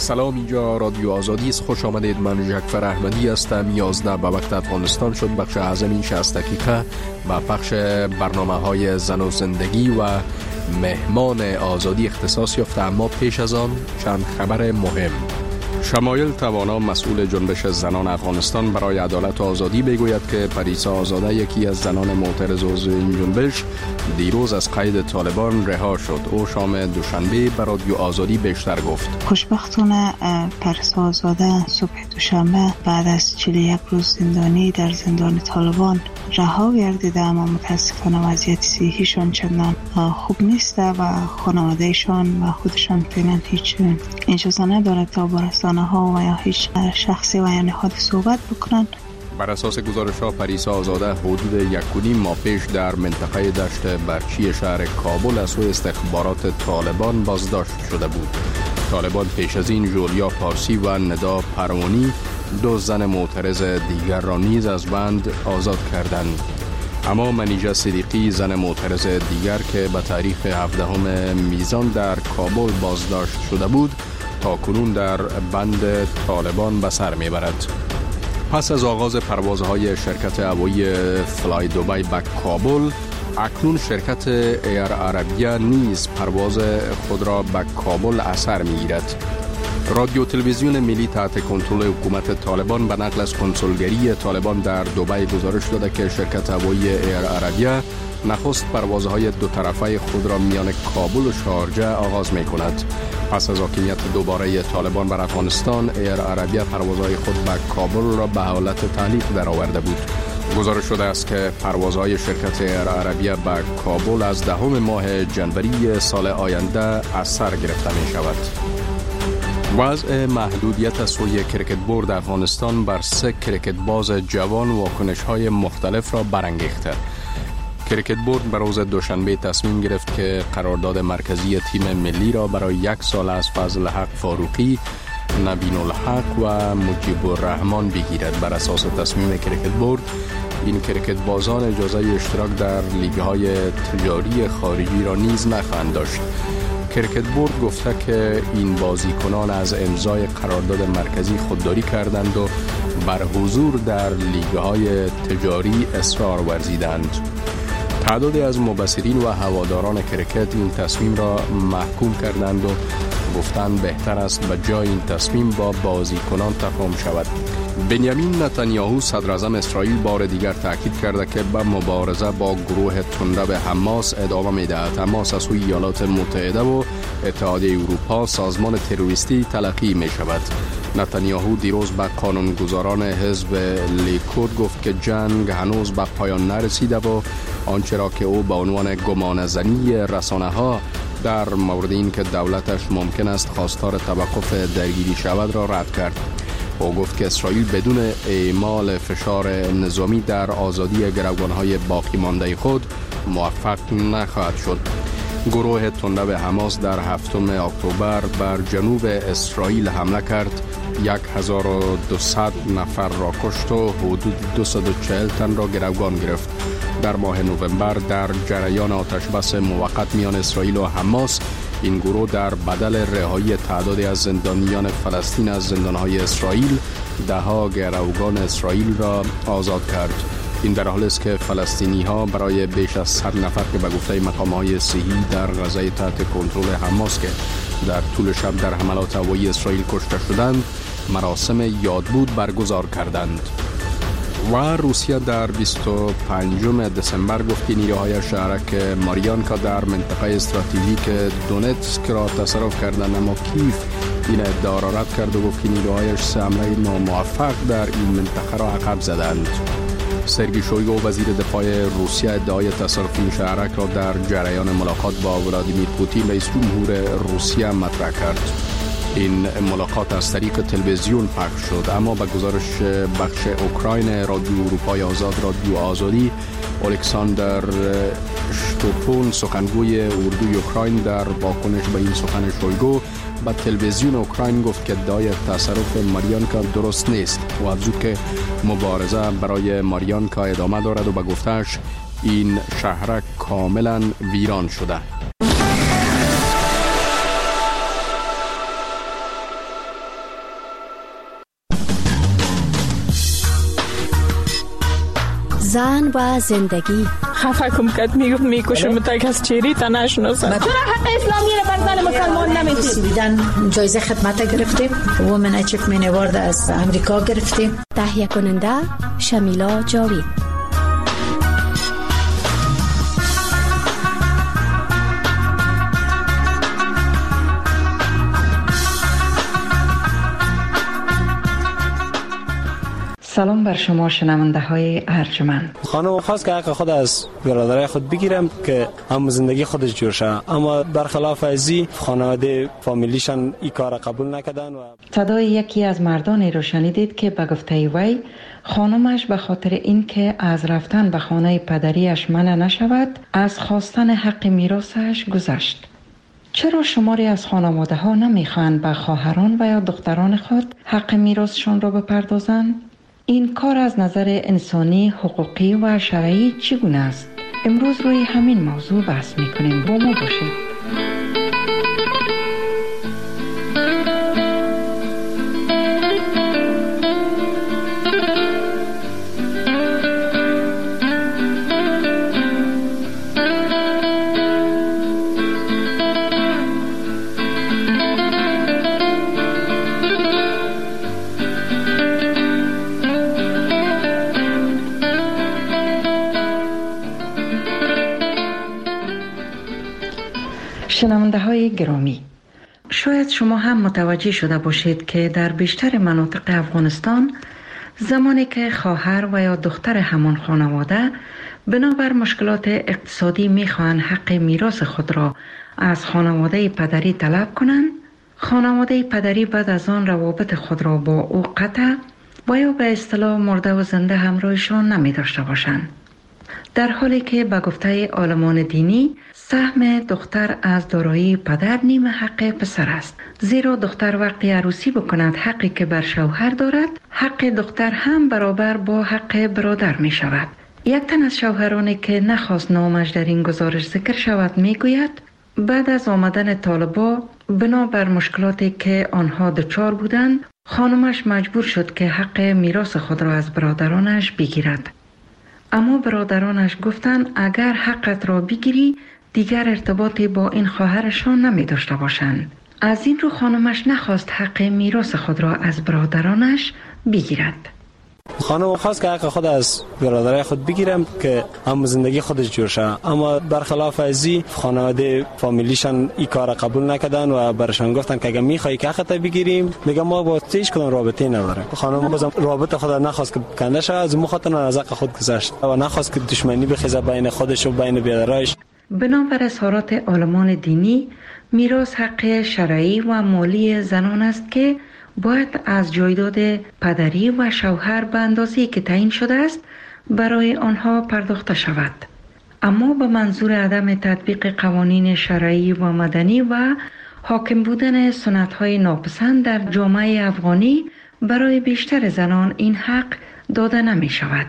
سلام، اینجا رادیو آزادی است. خوش آمدید. من جعفر احمدی هستم. 11 به وقت افغانستان شد. بخش اعظم این 60 دقیقه و پخش برنامه‌های زن و زندگی و مهمان آزادی اختصاص یافته. اما پیش از آن چند خبر مهم. شمایل توانا، مسئول جنبش زنان افغانستان برای عدالت و آزادی، بگوید که پریسا آزاده، یکی از زنان معترض عضو این جنبش، دیروز از قید طالبان رها شد. او شام دوشنبه بر رادیو آزادی بیشتر گفت. خوشبختانه پریسا آزاده صبح دوشنبه بعد از 41 روز زندانی در زندان طالبان رها گردیده، اما متاسفانه وضعیت صحیشان چندان خوب نیست و خانوادهشان و خودشان فعلا هیچ اجازه ندارد تا با رسانه ها و یا هیچ شخصی و یا نهاد صحبت بکنند. بر اساس گزارش‌ها پریسا آزاده حدود 1.5 ماه پیش در منطقه دشت برچی شهر کابل از سوی استخبارات طالبان بازداشت شده بود. طالبان پیش از این جولیا پارسی و ندا پروانی، دو زن معترض دیگر را نیز از بند آزاد کردند. اما منیژه صدیقی، زن معترض دیگر که به تاریخ 17 میزان در کابل بازداشت شده بود، تا کنون در بند طالبان به سر میبرد. پس از آغاز پروازهای شرکت هوایی فلای دوبای به کابل، اکنون شرکت ایر عربیه نیز پرواز خود را به کابل اثر میگیرد. رادیو تلویزیون ملی تحت کنترل حکومت طالبان به نقل از کنسولگری طالبان در دبی گزارش داده که شرکت هوایی ایر عربیه نخست پروازهای دو طرفه خود را میان کابل و شارجه آغاز می کند. پس از حاکمیت دوباره طالبان بر افغانستان، ایر عربیه پروازهای خود به کابل را به حالت تعلیق درآورده بود. گزارش شده است که پروازهای شرکت ایر عربیه به کابل از 10 ماه جنوری سال آینده از سر گرفته می شود. وضع محدودیت از سوی کرکت بورد افغانستان بر 3 کرکت باز جوان واکنش‌های مختلف را برانگیخته. کرکت بورد بر روز دوشنبه تصمیم گرفت که قرارداد مرکزی تیم ملی را برای 1 سال از فضل حق فاروقی، نبین الحق و مجیب الرحمن بگیرد. بر اساس تصمیم کرکت بورد، این کرکت بازان اجازه اشتراک در لیگ‌های تجاری خارجی را نیز نخواهند داشت. کرکت بورد گفته که این بازیکنان از امضای قرارداد مرکزی خودداری کردند و بر حضور در لیگ‌های تجاری اصرار ورزیدند. تعدادی از مبصرین و هواداران کرکت این تصمیم را محکوم کردند و گفتند بهتر است به جای این تصمیم با بازیکنان تفاهم شود. بنیامین نتانیاهو، صدر اعظم اسرائیل، بار دیگر تاکید کرده که به مبارزه با گروه تندرو حماس ادامه می‌دهد. حماس از سوی ایالات متحده و اتحادیه اروپا سازمان تروریستی تلقی می‌شود. نتانیاهو دیروز به قانونگذاران حزب لیکود گفت که جنگ هنوز به پایان نرسیده و آنچه را که او به عنوان گمانه‌زنی رسانه‌ها در مورد این که دولتش ممکن است خواستار توقف درگیری شود را رد کرد. او گفت که اسرائیل بدون اعمال فشار نظامی در آزادی گروگان‌های باقی مانده خود موفق نخواهد شد. گروه تندرو حماس در 7 اکتبر بر جنوب اسرائیل حمله کرد، 1200 نفر را کشت و حدود 240 تن را گروگان گرفت. در ماه نوامبر در جریان آتشبس موقت میان اسرائیل و حماس، این گروه در بدل رهایی تعدادی از زندانیان فلسطین از زندانهای اسرائیل، 10 گروگان اسرائیل را آزاد کرد. این در حالی است که فلسطینی ها برای بیش از 100 نفر که به گفته مقام‌های صحی در غزه تحت کنترل حماس که در طول شب در حملات هوایی اسرائیل کشته شدند، مراسم یادبود برگزار کردند. و روسیه در 25 دسامبر گفت که نیروهای شهرک ماریانکا در منطقه استراتژیک دونتسک را تصرف کردند، اما کیف این ادعا را رد کرد و گفت که نیروهایش 3 حمله ناموفق در این منطقه را عقب زدند. سرگئی شویگو، وزیر دفاع روسیه، ادعای تصرف این شهرک را در جریان ملاقات با ولادیمیر پوتین، رئیس جمهور روسیه، مطرح کرد. این ملاقات از طریق تلویزیون پخش شد، اما به گزارش بخش اوکراین رادیو اروپای آزاد، رادیو آزادی، الکساندر شتوپون، سخنگوی اردوی اوکراین، در واکنش به این سخن شویگو به تلویزیون اوکراین گفت که ادعای تصرف ماریانکا درست نیست و افزود که مبارزه برای ماریانکا ادامه دارد و به گفته‌اش این شهرک کاملا ویران شده. زن و زندگی. خفه کم کد میکشم تا کس چیری تا نشناسم. چرا حق اسلامی رو بر زن مسلمان نمیدید؟ سویدن جایزه خدمت گرفتیم. وومن اچیومنت اوارد از امریکا گرفتیم. تهیه کننده شمیلا جاوید. سلام بر شما شنونده های ارجمند. خانم خواست که حق خود از برادرای خود بگیرم که هم زندگی خودش جور شه، اما برخلاف ازی خانواده فامیلیشان این کار قبول نکردن. و صدای یکی از مردانی رو شنیدید که به گفته وی خانمش به خاطر اینکه از رفتن به خانه پدریش منع نشود از خواستن حق میراثش گذشت. چرا شماری از خانواده ها نمیخواهند به خواهران و یا دختران خود حق میراثشان را بپردازند؟ این کار از نظر انسانی، حقوقی و شرعی چگونه است؟ امروز روی همین موضوع بحث میکنیم. با ما باشید. شنونده های گرامی، شاید شما هم متوجه شده باشید که در بیشتر مناطق افغانستان زمانی که خواهر و یا دختر همان خانواده بنابر مشکلات اقتصادی میخواهند حق میراث خود را از خانواده پدری طلب کنند، خانواده پدری بعد از آن روابط خود را با او قطع و یا به اصطلاح مرده و زنده همراهشان نمی داشته باشند. در حالی که به گفته عالمان دینی سهم دختر از دارایی پدر نیم حق پسر است، زیرا دختر وقتی عروسی بکند حقی که بر شوهر دارد، حق دختر هم برابر با حق برادر می شود. یک تن از شوهرانی که نخواست نامش در این گزارش ذکر شود می گوید بعد از آمدن طالبا بنا بر مشکلاتی که آنها دچار بودند، خانمش مجبور شد که حق میراث خود را از برادرانش بگیرد. اما برادرانش گفتند اگر حقت را بگیری دیگر ارتباطی با این خواهرشان نمی داشته باشند. از این رو خانمش نخواست حق میراث خود را از برادرانش بگیرد. خانم خواست که حق خود از برادرای خود بگیرم که هم زندگی خودش جور شه، اما برخلاف ازی خانواده فامیلیشان این کار قبول نکردن و برشان گفتن که اگه میخوای که حقت بگیریم، میگم ما با هیچ کدوم رابطه نداریم. خانم بازم رابطه خود نخواست که کنده شه، از مخاطر از حق خود گذشت و نخواست که دشمنی بخیزه بین خودش و بین برادرایش. بنابر اظهارات عالمان دینی، میراث حق شرعی و مالی زنان است که باید از جایداد پدری و شوهر به اندازه‌ای که تعیین شده است برای آنها پرداخته شود، اما به منظور عدم تطبیق قوانین شرعی و مدنی و حاکم بودن سنت‌های ناپسند در جامعه افغانی برای بیشتر زنان این حق داده نمی شود.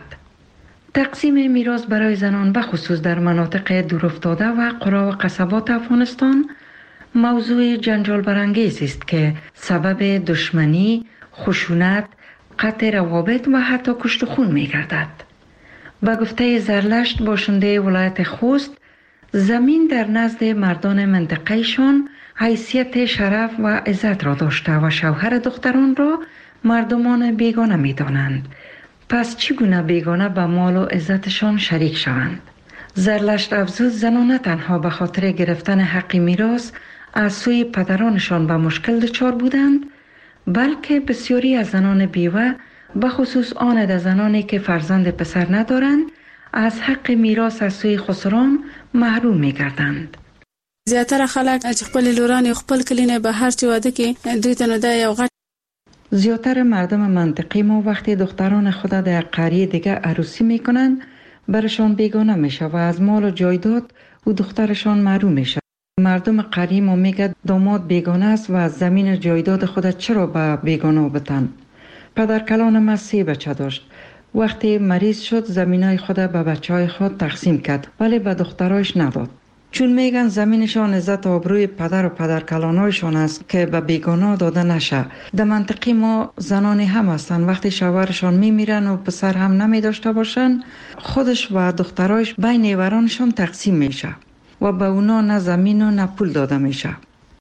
تقسیم میراث برای زنان به خصوص در مناطق دورافتاده و قرى و قصبات افغانستان موضوع جنجال برانگیز است که سبب دشمنی، خشونت، قطع روابط و حتی کشت و خون می گردد. به گفته زرلشت باشنده ولایت خوست، زمین در نزد مردان منطقهشان حیثیت شرف و عزت را داشته و شوهر دختران را مردمان بیگانه می دانند. پس چگونه بیگانه به مال و عزتشان شریک شوند؟ زرلشت افزود زنان نه تنها به خاطر گرفتن حق میراث از سوی پدرانشان به مشکل دچار بودند، بلکه بسیاری از زنان بیوه به خصوص آن از زنانی که فرزند پسر ندارند از حق میراث از سوی خسران محروم می گردند. زیاتره خلک چې خپل لوران خپل کلینه به هر چی واده کې دوی ته نه یو غټ. زیاتر مردم منطقی ما وقتی دختران خود در قریه دیگه عروسی می کنند برشان بیگانه می شود و از مال و جایداد و دخترشان محروم می شود. مردم قریه ما میگه داماد بیگانه است و از زمین جایداد خود چرا به بیگانه بتن. پدر کلان ما 3 بچه داشت. وقتی مریض شد زمینای خود به بچهای خود تقسیم کرد ولی به دخترایش نداد. چون میگن زمینشان عزت و آبروی پدر و پدرکلانایشان است که به بیگانه داده نشه. در منطقه ما زنانی هم هستن وقتی شوهرشان میمیرن و پسر هم نمی داشته باشن، خودش و دخترایش بین نیورانشان تقسیم میشه و به اونا نه زمین و نه پول داده میشه.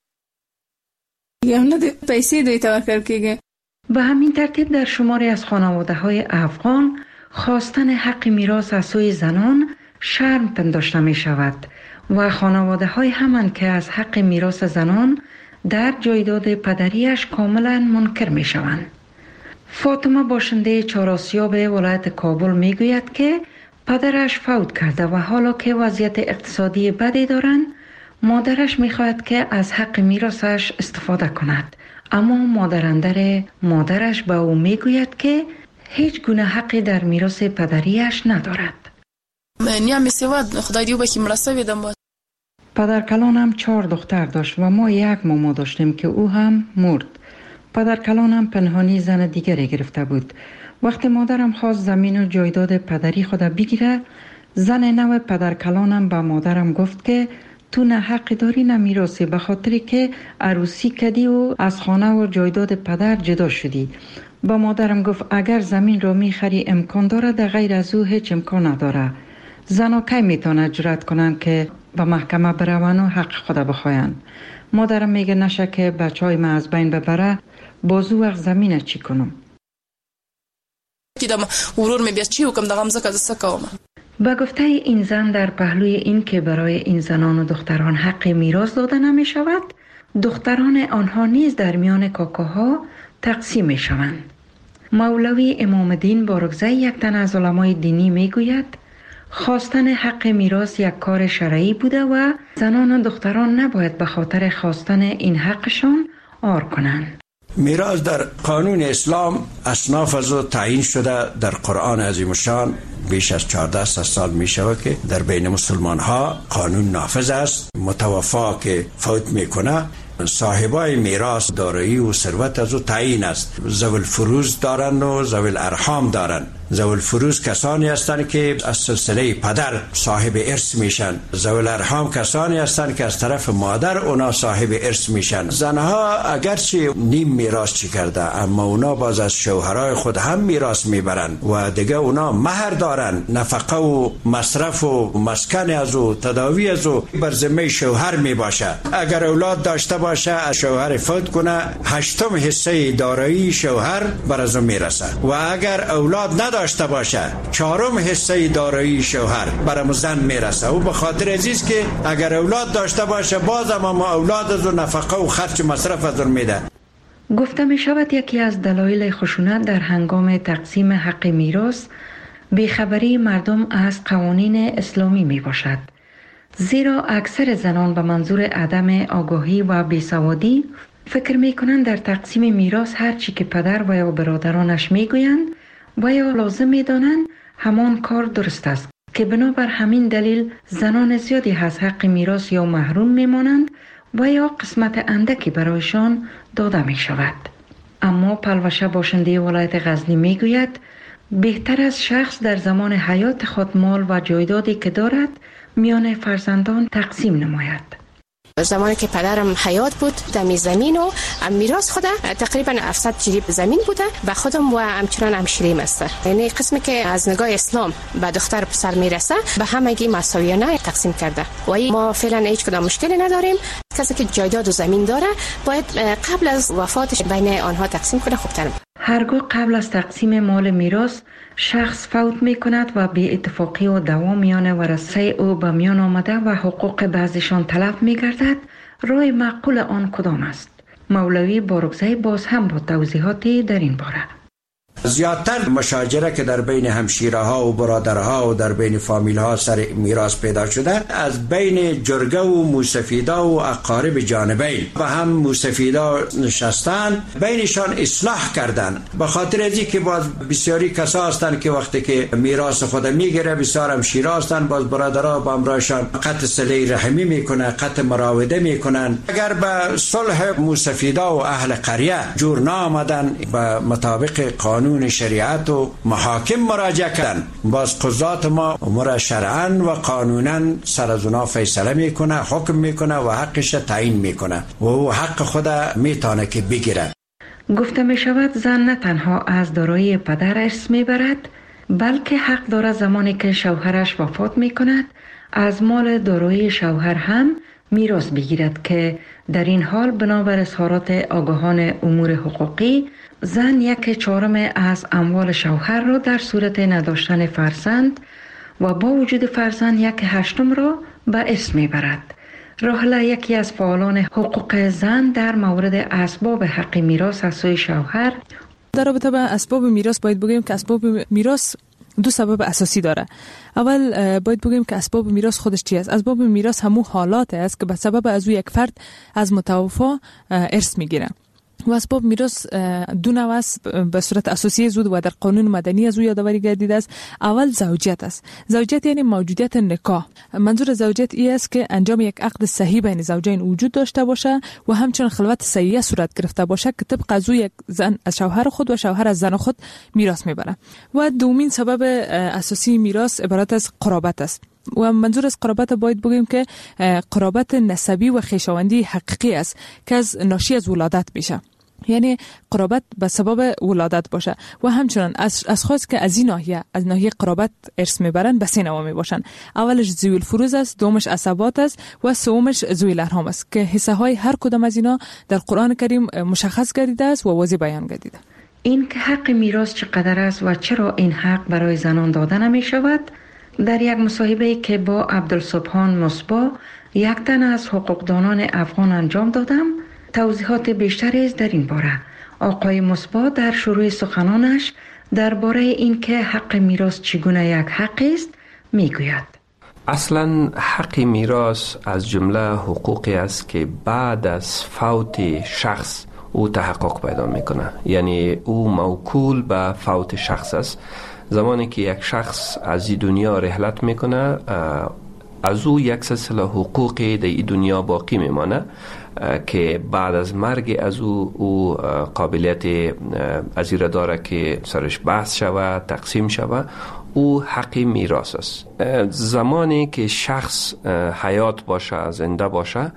یا نه پیسې دوی ته ورکړل کیږي. به همین ترتیب در شماری از خانواده‌های افغان خواستن حق میراث از سوی زنان شرم پنداشته می شود و خانواده‌های همان که از حق میراث زنان در جایداد پدریش کاملا منکر می شوند. فاطمه باشنده چهارآسیاب ولایت کابل می گوید که پدرش فوت کرده و حالا که وضعیت اقتصادی بدی دارند، مادرش می خواهد که از حق میراثش استفاده کند، اما مادراندر مادرش به او می گوید که هیچ گونه حقی در میراث پدریش ندارد. نیام سواد خدای دیو بکی مرسوی دم بود. پدرکلانم 4 دختر داشت و ما 1 ماما داشتیم که او هم مرد. پدرکلانم پنهانی زن دیگری گرفته بود. وقتی مادرم خواست زمین و جایداد پدری خود بگیره، زن نو پدرکلانم به مادرم گفت که تو نه حقی داری نه میراثی، به خاطری که عروسی کردی و از خانه و جایداد پدر جدا شدی. با مادرم گفت اگر زمین رو میخری امکان داره، در غیر از او هیچ امکان نداره. زنا کی میتونه جرأت کنن که به محکمه برون و حق خود بخواین؟ مادرم میگه نشه که بچهای من از بین ببره، بازو وقت زمینه چی کنم؟ دیدم ورور می بیاد چی حکم دغم زکه دسکوم. با گفته این زن در پهلوی این که برای این زنان و دختران حق میراث داده نمی شود، دختران آنها نیز در میان کاکاها تقسیم می شوند. مولوی امام الدین بارکزی یک تن از علمای دینی می گوید خواستن حق میراث یک کار شرعی بوده و زنان و دختران نباید به خاطر خواستن این حقشان عار کنند. میراث در قانون اسلام اصناف از تعیین شده. در قرآن عظیم الشان بیش از 14 سال می شود که در بین مسلمان ها قانون نافذ است. متوفا که فوت میکنه، صاحبای میراث دارایی و ثروت از او تعیین است. ذوی الفروض دارن و ذوی الارحام دارن. ذوی الفروض کسانی هستند که از سلسله پدر صاحب ارث میشن. ذوی الارحام کسانی هستند که از طرف مادر اونا صاحب ارث میشن. زنها اگرچه نیم میراث چی کرده، اما اونا باز از شوهرای خود هم میراث میبرن و دیگه اونا مهر دارن. نفقه و مصرف و مسکن از او، تداوی از او بر ذمه شوهر میباشه. اگر اولاد داشته باشه، از شوهر فوت کنه، 8 حصه دارایی شوهر بر از او میرسه و اگر اولاد داشته باشه 4 حصه دارایی شوهر برام زن میرسه. و به خاطر عزیز که اگر اولاد داشته باشه، باز اما اولاد از نفقه و خرج مصرف از میده. گفته می شود یکی از دلایل خشونت در هنگام تقسیم حق میراث بیخبری مردم از قوانین اسلامی می باشد. زیرا اکثر زنان به منظور عدم آگاهی و بیسوادی فکر می کنند در تقسیم میراث هر چی که پدر و یا برادرانش می گویند و یا لازم می دانند همان کار درست است، که بنابر همین دلیل زنان زیادی از حق میراث یا محروم می مانند و یا قسمت اندکی برایشان داده می شود. اما پلوشه باشنده ولایت غزنی می گوید بهتر از شخص در زمان حیات خود مال و جایدادی که دارد میان فرزندان تقسیم نماید. زمانی که پدرم حیات بود، دمی زمین و میراث خود تقریبا 700 جریب زمین بوده و خودم و همچنان همشیریم است. یعنی قسمی که از نگاه اسلام به دختر پسر میرسه به همگی مساویانه تقسیم کرده و ما فعلا هیچ کدام مشکلی نداریم. کسی که جایداد و زمین داره باید قبل از وفاتش بین آنها تقسیم کنه. خوبتر هرگاه قبل از تقسیم مال میراث شخص فوت می کند و بی اتفاقی و دوام میان ورثه او به میان آمده و حقوق بعضیشان تلف می گردد، راه معقول آن کدام است؟ مولوی بارکزی باز هم با توضیحاتی در این باره. زیادتر مشاجره که در بین همشیره ها و برادرها و در بین فامیل ها سر میراث پیدا شده، از بین جرگه و موسفیدا و اقارب جانبین و هم موسفیدا نشستن، بینشان اصلاح کردن. به خاطر ازی که باز بسیاری کسا هستند که وقتی که میراث خود میگیره، بسیار همشیره هستند، باز برادرها با امرایشان قطع صله رحمی میکنه، قطع مراوده میکنن. اگر به صلح موسفیدا و اهل قریه جور نامدن به مطابق قانون قانون شریعت و محاکم مراجعه کردن. باز قضات ما امور شرعاً و قانوناً سر از اونا فیصله میکنه، حکم میکنه و حقش تعیین میکنه و او حق خود میتونه که بگیره. گفته می شود زن نه تنها از دارایی پدر ارث می برد، بلکه حق دارد زمانی که شوهرش وفات می کند از مال دارایی شوهر هم میراث بگیرد که در این حال بنابر اظهارات آگاهان امور حقوقی زن 1/4 از اموال شوهر را در صورت نداشتن فرزند و با وجود فرزند 1/8 را به ارث میبرد. راحله یکی از فعالان حقوق زن در مورد اسباب حق میراث از سوی شوهر. در رابطه با اسباب میراث باید بگیم که اسباب میراث دو سبب اساسی داره. اول باید بگیم که اسباب میراث خودش چی است؟ اسباب میراث همون حالات است که به سبب از یک فرد از متوفا ارث میگیره. و اسباب میراث دو نوع است به صورت اساسی زود و در قانون مدنی از او یادآوری گردیده است. اول زوجیت است. زوجیت یعنی موجودیت نکاح. منظور زوجیت این است که انجام یک عقد صحیح بین زوجین وجود داشته باشه و همچنین خلوت صحیحه صورت گرفته باشه که طبق از یک زن از شوهر خود و شوهر از زن خود میراث میبره. و دومین سبب اساسی میراث عبارت از قرابت است. و منظور از قرابت باید بگیم که قرابت نسبی و خویشاوندی حقیقی است که از ناشی از ولادت میشه. یعنی قرابت به سبب ولادت باشه و همچنان از خواست که از این ناحیه از ناحیه قرابت ارث میبرن به سه نوع میباشن. اولش ذوی الفروض است، دومش عصبات است و سومش ذوی الارحام است که حصه های هر کدام از اینا در قرآن کریم مشخص گردیده است و واضح بیان گردیده. این که حق میراث چقدر است و چرا این حق برای زنان داده نمی شود، در یک مصاحبه که با عبدالسبحان مصباح یک تن از حقوقدانان افغان انجام دادم توضیحات بیشتری است در این باره. آقای مصباح در شروع سخنانش درباره این که حق میراث چگونه یک حق است میگوید. اصلا حق میراث از جمله حقوقی است که بعد از فوت شخص او تحقق پیدا میکنه. یعنی او موکول به فوت شخص است. زمانی که یک شخص از این دنیا رحلت میکنه از او یک سلسله حقوقی در این دنیا باقی میمانه که بعد از مرگ از او قابلیت از این داره که سرش بحث شود، تقسیم شود. او حق میراث است. زمانی که شخص حیات باشه، زنده باشه،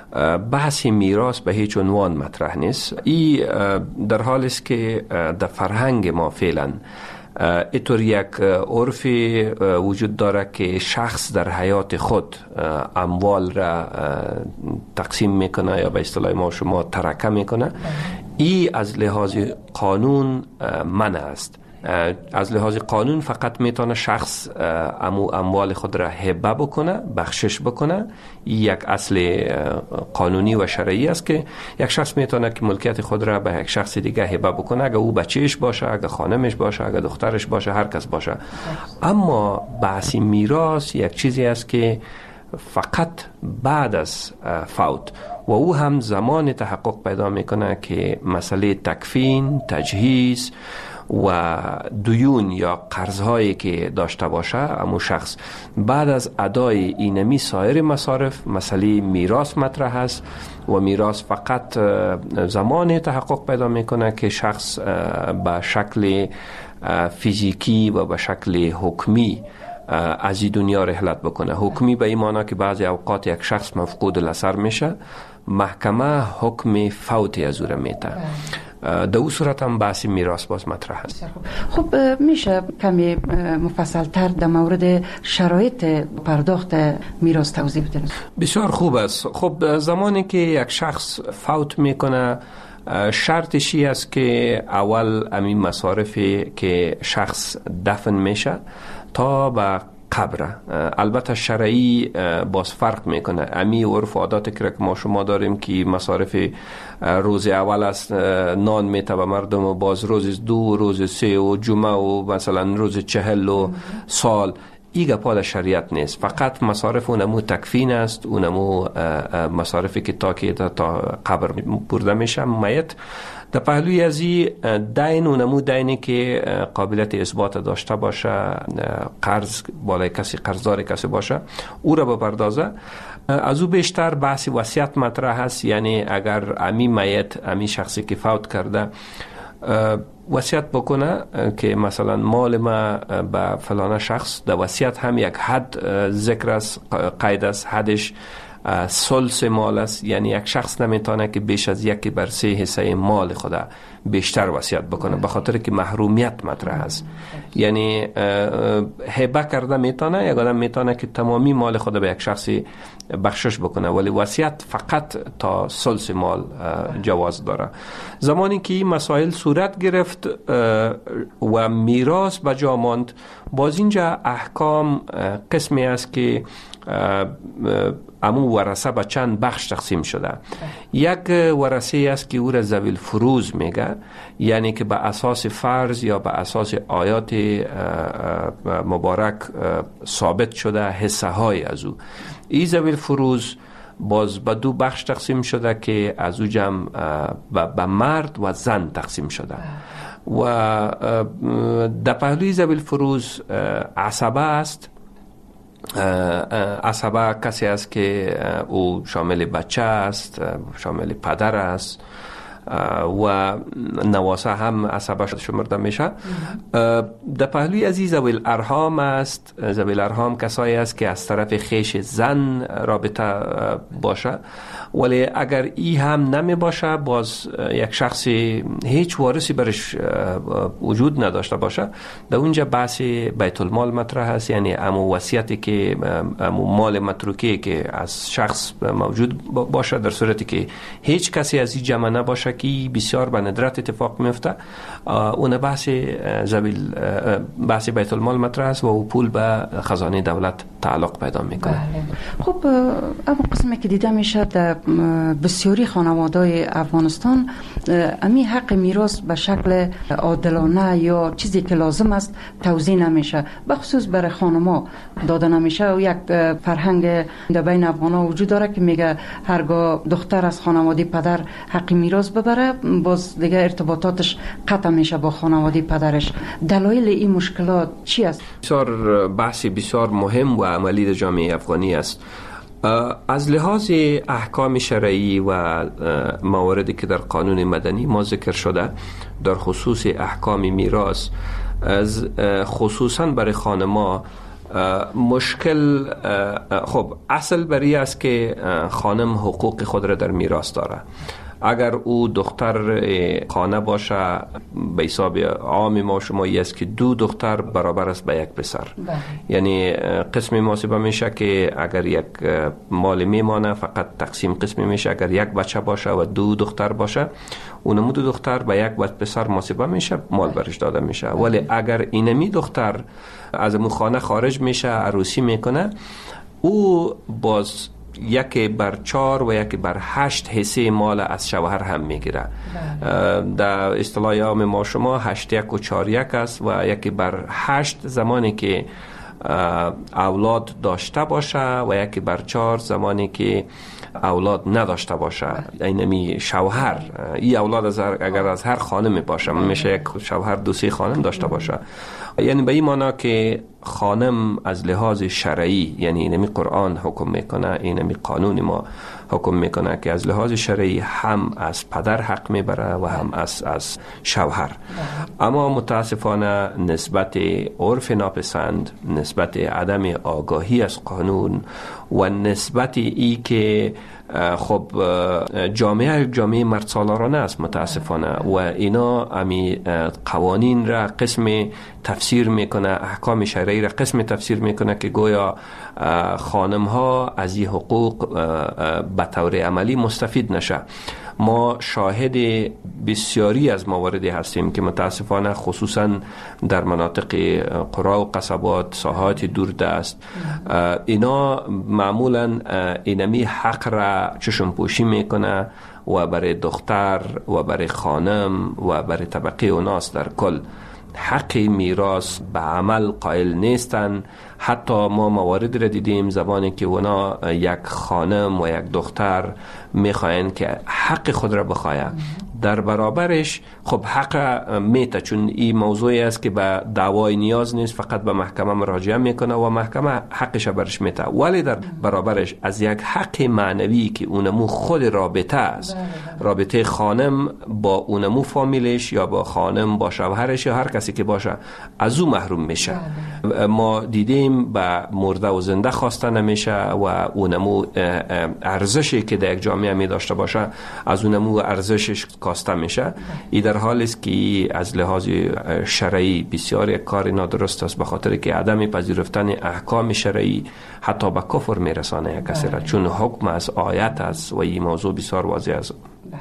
بحث میراث به هیچ عنوان مطرح نیست. این در حالی است که در فرهنگ ما فعلا اینطور یک عرف وجود داره که شخص در حیات خود اموال را تقسیم میکنه یا به اصطلاح ما شما ترکه میکنه. این از لحاظ قانون منع است. از لحاظ قانون فقط میتونه شخص اموال خود را هبه بکنه، بخشش بکنه. یک اصل قانونی و شرعی است که یک شخص میتونه که ملکیت خود را به یک شخص دیگه هبه بکنه، اگه او بچهش باشه، اگه خانمش باشه، اگه دخترش باشه، هر کس باشه. اما بحث میراث یک چیزی است که فقط بعد از فوت و او هم زمان تحقق پیدا میکنه که مسئله تکفین، تجهیز و دیون یا قرضهایی که داشته باشه اما شخص بعد از ادای اینمی سایر مصارف مسئله میراث مطرح است و میراث فقط زمان تحقق پیدا میکنه که شخص به شکل فیزیکی و به شکل حکمی از این دنیا رحلت بکنه. حکمی به این معنی که بعضی اوقات یک شخص مفقود الاثر میشه، محکمه حکم فوتی از او را میده. در او صورت هم بحث میراث باز مطرح است. خب میشه کمی مفصل تر در مورد شرایط پرداخت میراث توضیح بدید؟ بسیار خوب است. خب زمانی که یک شخص فوت میکنه شرطش است که اول همین مصارفی که شخص دفن میشه تا به قبر، البته شرعی باز فرق میکنه. امی عرف عادات که ما شما داریم که مصارف روز اول است نان میته به مردم و باز روز دو، روز سه و جمعه و مثلا روز 40 و سال، ایگه پا در شریعت نیست. فقط مصارف اونمو تکفین است، اونمو مصارفی که تا قبر برده میشه میت. در پهلوی ازی دین اونمو دینی که قابلیت اثبات داشته باشه، قرض بالای کسی، قرضدار کسی باشه، او را بپردازه. از او بیشتر بحث وصیت مطرح هست. یعنی اگر امی میت، امی شخصی که فوت کرده وصیت بکنه که مثلا مال ما به فلان شخص، در وصیت هم یک حد ذکر است، قید است، حدش ثلث مال است. یعنی یک شخص نمیتونه که بیش از 1/3 حصه مال خود بیشتر وصیت بکنه، به خاطر که محرومیت مطرح است. یعنی هبه کرده میتونه، یک آدم میتونه که تمامی مال خود به یک شخصی بخشش بکنه، ولی وصیت فقط تا ثلث مال جواز داره. زمانی که این مسائل صورت گرفت و میراث به جا ماند، باز اینجا احکام قسمی است که امو ورثه به چند بخش تقسیم شده. یک ورثه است که او را ذوی الفروض میگه، یعنی که به اساس فرض یا به اساس آیات مبارک ثابت شده حصه های از او. این ذوی الفروض باز به 2 بخش تقسیم شده که از او جمع به مرد و زن تقسیم شده. و در پهلوی ذوی الفروض عصبه است. عصبه کسی است که او شامل بچه است، شامل پدر است و نواسه هم عصبه شمرده میشه. در پهلوی از ذوی الارحام است. ذوی الارحام کسایی است که از طرف خیش زن رابطه باشه، ولی اگر ای هم نمی باشه، باز یک شخصی هیچ وارثی برش وجود نداشته باشه، در اونجا بحث بیت المال مطرح است. یعنی امو وصیتی که امو مال متروکی که از شخص موجود باشه، در صورتی که هیچ کسی از این جمع نباشه که بسیار به ندرت اتفاق میفته، اون بحث بیت المال مطرح است و او پول به خزانه دولت تعلق پیدا میکنه. خب اما قسمی که دیده میشه در بسیاری خانواده‌های افغانستان امی حق میراث به شکل عادلانه یا چیزی که لازم است توزیع نمیشه، به خصوص برای خانم‌ها داده نمیشه. و یک فرهنگ در بین افغان‌ها وجود داره که میگه هرگاه دختر از خانواده پدر حق میراث ببره، باز دیگه ارتباطاتش قطع میشه با خانواده پدرش. دلایل این مشکلات چی است؟ بسیار بحثی بسیار مهم و عملی در جامعه افغانی است. از لحاظ احکام شرعی و مواردی که در قانون مدنی ما ذکر شده، در خصوص احکام میراث، خصوصا برای خانم‌ها مشکل، خب اصل بری است که خانم حقوق خود را در میراث داره. اگر او دختر خانه باشه، به حساب عام ما شمایی است که 2 دختر برابر است به 1 پسر. یعنی قسمی محاسبه میشه که اگر یک مال میمانه فقط تقسیم قسمی میشه. اگر 1 بچه باشه و 2 دختر باشه، اونمو 2 دختر به 1 پسر محاسبه میشه، مال برش داده میشه. ولی اگر اینمی دختر از اون خانه خارج میشه، عروسی میکنه، او باز 1/4 و 1/8 حصه مال از شوهر هم میگیره. در اصطلاح عام ما شما 8-1 و 4-1 است و 1/8 زمانی که اولاد داشته باشه و 1/4 زمانی که اولاد نداشته باشه. اینمی شوهر، این اولاد اگر از هر خانمی باشه، میشه یک شوهر 2-3 خانم داشته باشه. یعنی به این معنی که خانم از لحاظ شرعی، یعنی اینمی قرآن حکم میکنه، اینمی قانون ما حکم میکنه که از لحاظ شرعی هم از پدر حق میبره و هم از شوهر. اما متاسفانه نسبت عرف ناپسند، نسبت عدم آگاهی از قانون و نسبت ای که خب جامعه مرد سالارانه است متاسفانه، و اینا امی قوانین را قسم تفسیر میکنه، احکام شرعی را قسم تفسیر میکنه که گویا خانم ها از این حقوق به طور عملی مستفید نشه. ما شاهد بسیاری از مواردی هستیم که متاسفانه خصوصا در مناطق قرا و قصبات، ساحات دوردست، اینا معمولا اینمی حق را چشم پوشی میکنه و برای دختر و برای خانم و برای طبقه اوناس در کل حق میراث به عمل قائل نیستن. حتی ما مواردی را دیدیم زمانی که اونا یک خانم و یک دختر میخواین که حق خود را بخواین، در برابرش خب حق میته، چون این موضوعی است که به دعوای نیاز نیست، فقط به محکمه مراجعه میکنه و محکمه حقش برش میته. ولی در برابرش از یک حق معنوی که اونمو خود رابطه است، رابطه خانم با اونمو فامیلش یا با خانم با شوهرش یا هر کسی که باشه، از او محروم میشه. ما دیدیم به مرده و زنده خواسته نمیشه و اونمو ارزشی که در یک جامعه می داشته باشه از اونمو ارزشش کاسته میشه. ای در حالی است که از لحاظ شرعی بسیار یک کار نادرست است، به خاطر که عدم پذیرفتن احکام شرعی حتی به کفر میرسانه یک کسی را، چون حکم از آیت است و این موضوع بسیار واضح است.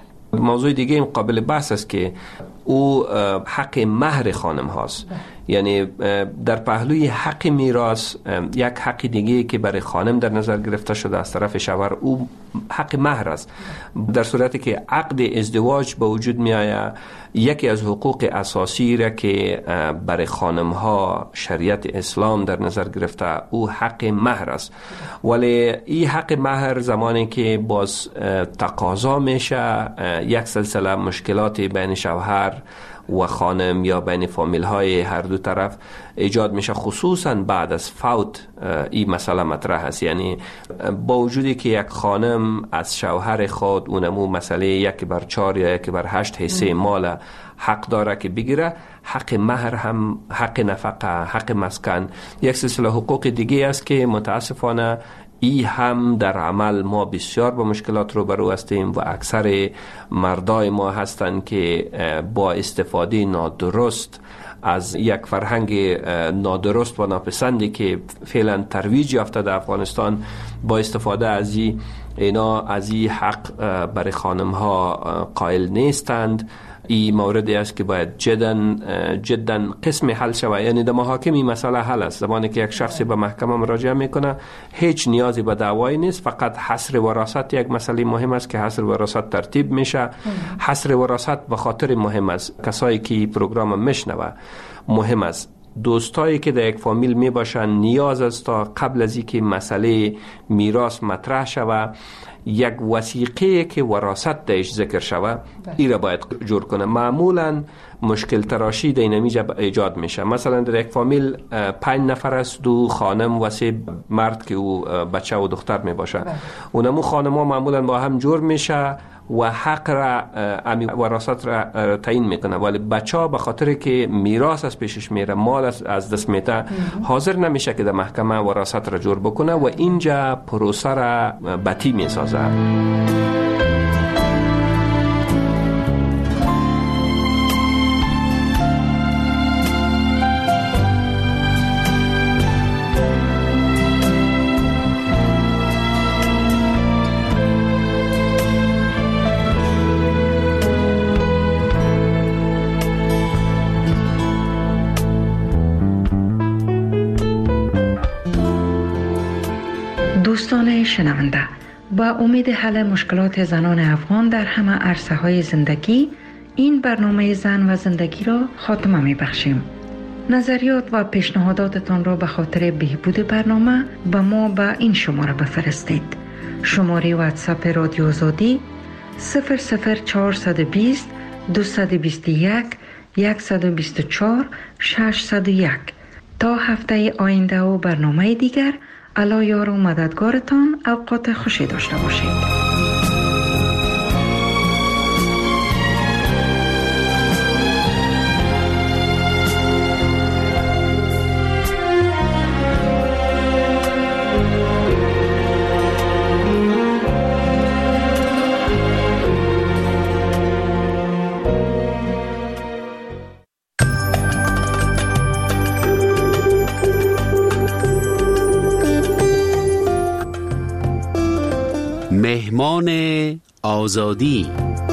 موضوع دیگه این قابل بحث است که او حق مهر خانم هاست. یعنی در پهلوی حق میراث یک حق دیگه که برای خانم در نظر گرفته شده از طرف شوهر، او حق مهر است. در صورتی که عقد ازدواج به وجود می آید، یکی از حقوق اساسی را که برای خانم ها شریعت اسلام در نظر گرفته او حق مهر است. ولی این حق مهر زمانی که باز تقاضا میشه یک سلسله مشکلات بین شوهر و خانم یا بین فامیل های هر دو طرف ایجاد میشه، خصوصا بعد از فوت این مسئله مطرح است. یعنی با وجودی که یک خانم از شوهر خود اونمو مسئله 1/4 یا 1/8 حصه مال حق داره که بگیره، حق مهر هم، حق نفقه، حق مسکن، یک سلسله حقوق دیگه است که متاسفانه ای هم در عمل ما بسیار با مشکلات روبرو هستیم و اکثر مردای ما هستند که با استفاده نادرست از یک فرهنگ نادرست و ناپسندی که فعلا ترویج یافته در افغانستان، با استفاده از اینا از این حق برای خانم ها قائل نیستند. این موردی است که باید جدا قسم حل شود. یعنی در محاکم این مسئله حل است. زمانی که یک شخصی به محکمه مراجعه میکنه هیچ نیازی به دعوایی نیست، فقط حصر وراثت یک مسئله مهم است که حصر وراثت ترتیب میشه. حصر وراثت به خاطر مهم است، کسایی که پروگرام میشنوه مهم است، دوستایی که در یک فامیل می باشن نیاز است تا قبل از اینکه مسئله میراث مطرح شود یک وثیقه که وراثت درش ذکر شود این را باید جور کنه. معمولا مشکل تراشی در اینجا ایجاد میشه. مثلا در یک فامیل 5 نفر است، 2 خانم و 3 مرد که او بچه و دختر می باشه. اونمو خانم ها معمولا با هم جور میشه و حق را وراثت را تعیین میکنه، ولی بچه ها به خاطر که میراث از پیشش میره، مال از دست میته، حاضر نمیشه که در محکمه وراثت را جور بکنه و اینجا پروسه را بطی میسازه. دوستان شنونده، با امید حل مشکلات زنان افغان در همه عرصه های زندگی، این برنامه زن و زندگی را خاتمه می بخشیم. نظریات و پیشنهاداتتان را به خاطر بهبود برنامه به ما به این شماره بفرستید. شماره واتساپ رادیو آزادی 00420 221 124 601. تا هفته آینده و برنامه دیگر، الله یار و مددگارتان. اوقات خوشی داشته باشید. مهمان آزادی.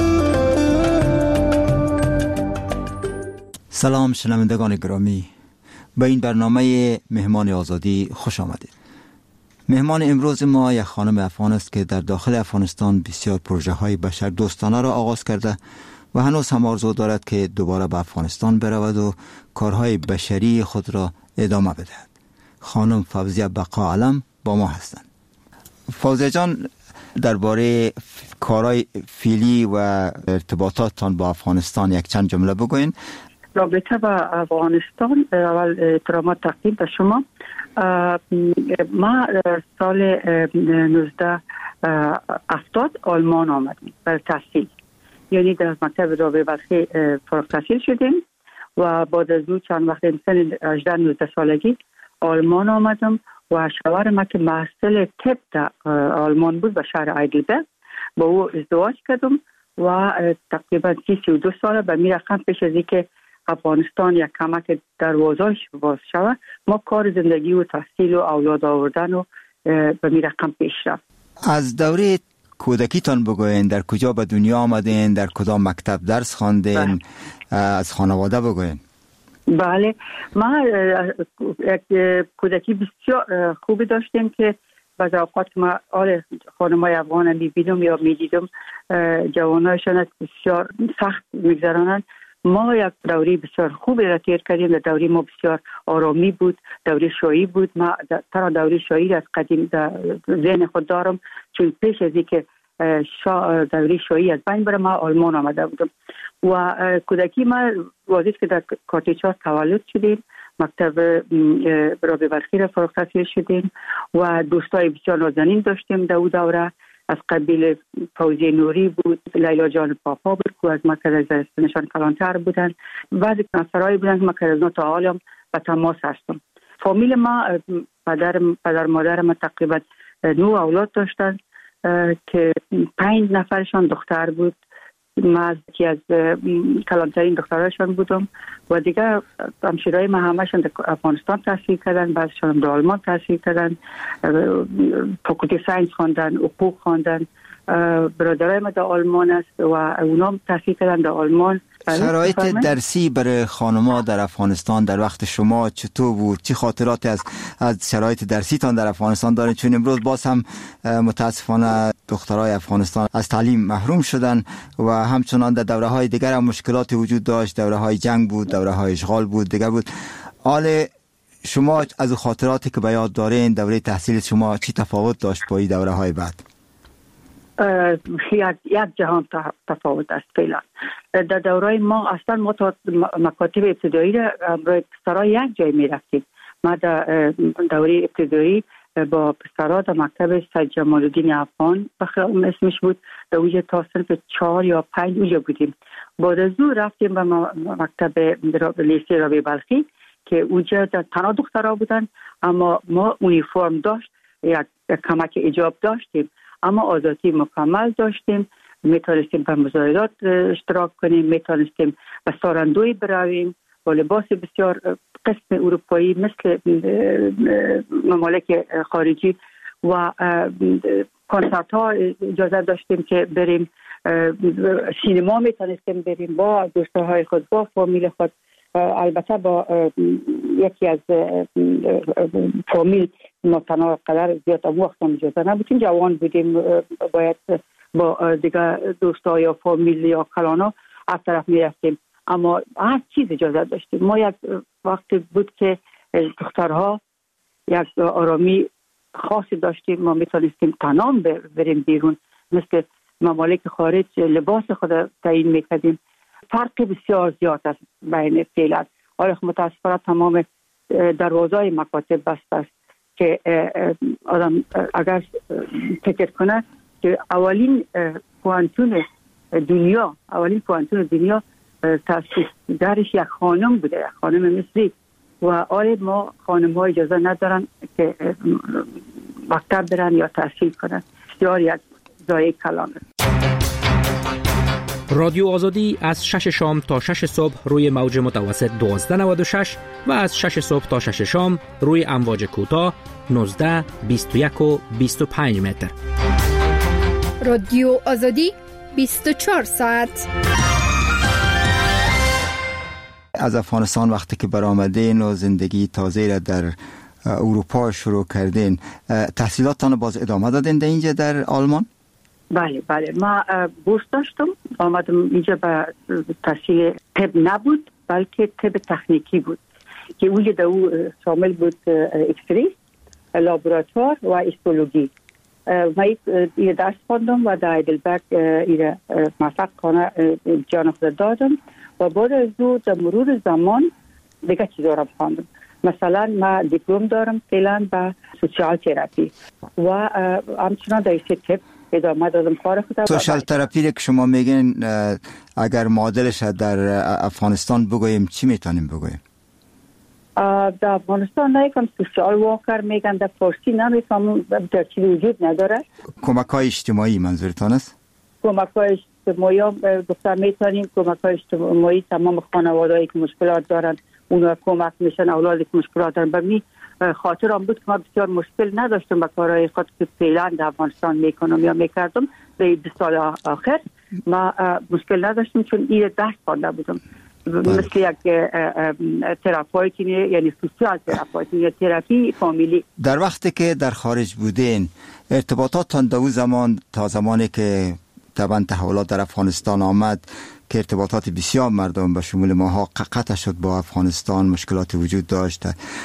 سلام شنوندگان گرامی، به این برنامه مهمان آزادی خوش آمدید. مهمان امروز ما یک خانم افغان است که در داخل افغانستان بسیار پروژه های بشر دوستانه را آغاز کرده و هنوز هم آرزو دارد که دوباره به افغانستان برود و کارهای بشری خود را ادامه بدهد. خانم فوزیه بقا علم با ما هستند. فوزیه جان، درباره کارهای فعلی و ارتباطاتتان با افغانستان یک چند جمله بگوین. رابطه با افغانستان، اول احترامات تقدیم به شما. ما سال 1970 آلمان آمدیم برای تحصیل، یعنی در مکتب رابعه بلخی فارغ التحصیل شدیم و بعد از اون چند وقت سن 18-19 سالگی آلمان آمدم و شوهر ما که محصل طب در آلمان بود به شهر هایدلبرگ، با او ازدواج کردم و تقریبا 32 سال به می رقم پیش از اینکه افغانستان یک کمک دروازه‌اش باز شود، ما کار زندگی و تحصیل و اولاد آوردن و به می رقم پیش رفت. از دوره کودکیتان بگوین، در کجا به دنیا آمدین، در کدام مکتب درس خواندین، از خانواده بگوین. بله، ما یک کودکی بسیار خوبی داشتیم که بعض اوقات ما خانم‌های افغان می‌بینم یا می‌دیدم جوانایشان بسیار سخت می‌گذرانند. ما یک دوره بسیار خوبی را تیر کردیم. در دوره ما بسیار آرامی بود، دوره شایی بود. ما ترا دوره شایی را از قدیم در ذهن خود دارم، چون پیش از اینکه دوره شایی از بین بره ما آلمان آمده بودم و کودکی ما واضح که در کارتیچار تولد شدیم، مکتب رابعه بلخی را فارغ التحصیل شدیم و دوستای بسیار نازنین داشتیم در اون دوره. از قبیل فوزی نوری بود، لیلا جان پاپا بود که از مرکز زرستانشان کلانتر بودن، بعضی نفرهایی بودن که ما که از تا حالم به تماس هستم. فامیل ما پدر مادر ما تقریبا 9 اولاد داشتن که 5 نفرشان دختر بود. من یکی از کلانترین دختراشان بودم و دیگه همشیرهای ما همشان در افغانستان تحصیل کردن، بعضشان در آلمان تحصیل کردن، فاکولته ساینس خواندن، حقوق خواندن. برادرای ما در آلمان است و اونا تحصیل کردن در آلمان. شرایط درسی برای خانم‌ها در افغانستان در وقت شما چطور بود؟ چه خاطراتی از شرایط درسیتان در افغانستان دارید؟ چون امروز باز هم متاسفانه دخترای افغانستان از تعلیم محروم شدن و همچنان در دوره‌های دیگر هم مشکلاتی وجود داشت. دوره‌های جنگ بود، دوره‌های اشغال بود، دیگر بود. حال شما از خاطراتی که به یاد دارین دوره تحصیل شما چی تفاوت داشت با این دوره‌های بعد؟ یک جهان تفاوت است فعلا. در دوره ما اصلا ما تا مکاتب ابتدایی را برای پسرها یک جای می رفتیم. ما در دوره ابتدایی با پسرها در مکتب سید جمال الدین افغان اسمش بود، در اونجا تا صنف 4 یا 5 اونجا بودیم. بعد از اون رفتیم به مکتب لیسه رابعه بلخی که اونجا تنها دخترها بودن، اما ما اونیفرم داشت، یک کمک ایجاب داشتیم، اما آزادی مکمل داشتیم. میتونستیم به مظاهرات اشتراک کنیم، میتونستیم به ساراندوی برویم با لباس بسیار قسم اروپایی مثل ممالک خارجی و کنسرت ها اجازه داشتیم که بریم، سینما میتونستیم بریم با دوستهای خود، با فامیل خود. البته با یکی از فامیل ما تنها قدر زیاد وقت هم اجازه نبودیم، جوان بودیم، باید با دیگه دوستا یا فامیل یا کلانا از طرف می رفتیم، اما هر چیز اجازه داشتیم. ما یک وقت بود که دخترها یک آرامی خاصی داشتیم، ما میتونستیم تنام بریم بیرون، مثل ممالک خارج لباس خود تعیین میکردیم. فرق بسیار زیاد است بین فعلا. حالا متاسفانه تمام دروازه‌های مکاتب بسته است که آدم اگر فکر کنه که اولین پوانتون دنیا تاسیس درش یک خانم بوده، یک خانم مصری، و آره ما خانم‌ها اجازه ندارن که مکتب برن یا تحصیل کنن. بسیار یک ضایع کلام است. رادیو آزادی از 6 شام تا 6 صبح روی موج متوسط 1296 و از 6 صبح تا 6 شام روی امواج کوتاه 19، 21 و 25 متر. رادیو آزادی 24 ساعت. از افغانستان وقتی که برآمدین و زندگی تازه را در اروپا شروع کردین، تحصیلاتتان باز ادامه دادین در اینجا در آلمان؟ بله ما بورس داشتم، آمدم اینجا به تحصیل طب نبود بلکه طب تکنیکی بود که اونجا در او شامل بود اکسری، لابراتوار و هیستولوژی من این درس خواندم و در ایدلبرگ این موفق کنه جان خود دادم و بعد از او در مرور زمان دیگه چیزا را خواندم. مثلا من دیپلم دارم فعلا به سوشال تراپی و همچنان در تپ ادامه دادم کار خودم. سوشال تراپی که شما میگین اگر معادلش در افغانستان بگوییم چی میتونیم بگوییم؟ در افغانستان نیکم سوشال واکر میگن، در فارسی نمیفهمم، در چیزی وجود نداره. کمک های اجتماعی منظورتان است؟ کمک های اجتماعی گفتم میتونیم کمک های اجتماعی تمام خانوادهایی که مشکلات دارن اونا کمک میشن، اولادی که مشکلات دارن. به می خاطر آن بود که ما بسیار مشکل نداشتم با کارهای خود که فعلا در افغانستان میکنم یا میکردم. به 20 سال آخر ما مشکل نداشتم چون این درس خوانده بودم. مثل یک تراپیوتی یعنی سوشال تراپیوتی یا تراپی فامیلی. در وقتی که در خارج بودین ارتباطاتتان در اون زمان تا زمانی که طبعا تحولات در افغانستان آمد که ارتباطات بسیار مردم به شمول ماها قطع شد با افغانستان، مشکلات وجود داشت،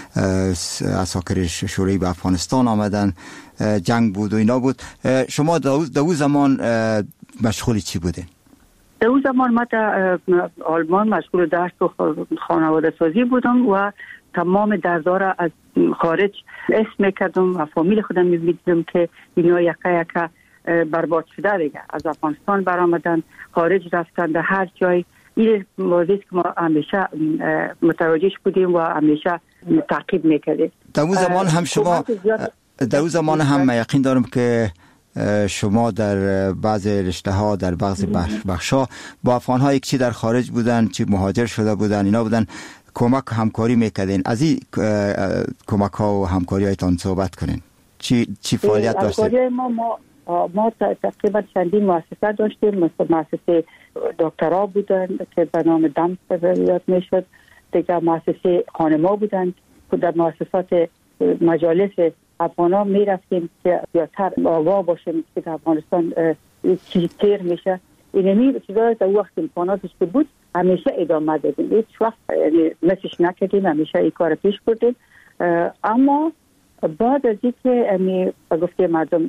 عساکر شوروی به افغانستان آمدن، جنگ بود و اینا بود. شما در اون زمان مشغول چی بودین؟ در اون زمان ما در آلمان مشغول درس و خانواده سازی بودم و تمام درزا از خارج اسم میکردم و فامیل خودم میبینیدم که اینا یکه برباد شده دیگه، از افغانستان برآمدن، خارج رفتن، در هر جای. این موضوعی که ما همیشه متوجهش بودیم و همیشه تعقیب میکردیم. در اون زمان هم شما در اون زمان هم یقین دارم که شما در بعض رشته ها در بعض بخش ها با افغان ها یک چی در خارج بودن، چی مهاجر شده بودن، اینا بودن، کمک همکاری میکردین. از این کمک ها و همکاری هایتان صحبت کنین. چی فعالیت داشتید؟ ما تقریبا چندین مؤسسه داشتیم. مثل مؤسسه دکترا بودن که به نام دم یاد میشد، دیگه مؤسسه خانما بودن که در مؤسسات مجالس افغانا میرفتیم که زیادتر آگاه باشیم که در افغانستان چیزی تیر میشه. اینمی چیزا در وقت امکاناتش که بود همیشه ادامه دادیم، هیچ وقت مسیش نکردیم، همیشه این کار پیش بردیم. اما بعد از اینکه گفته مردم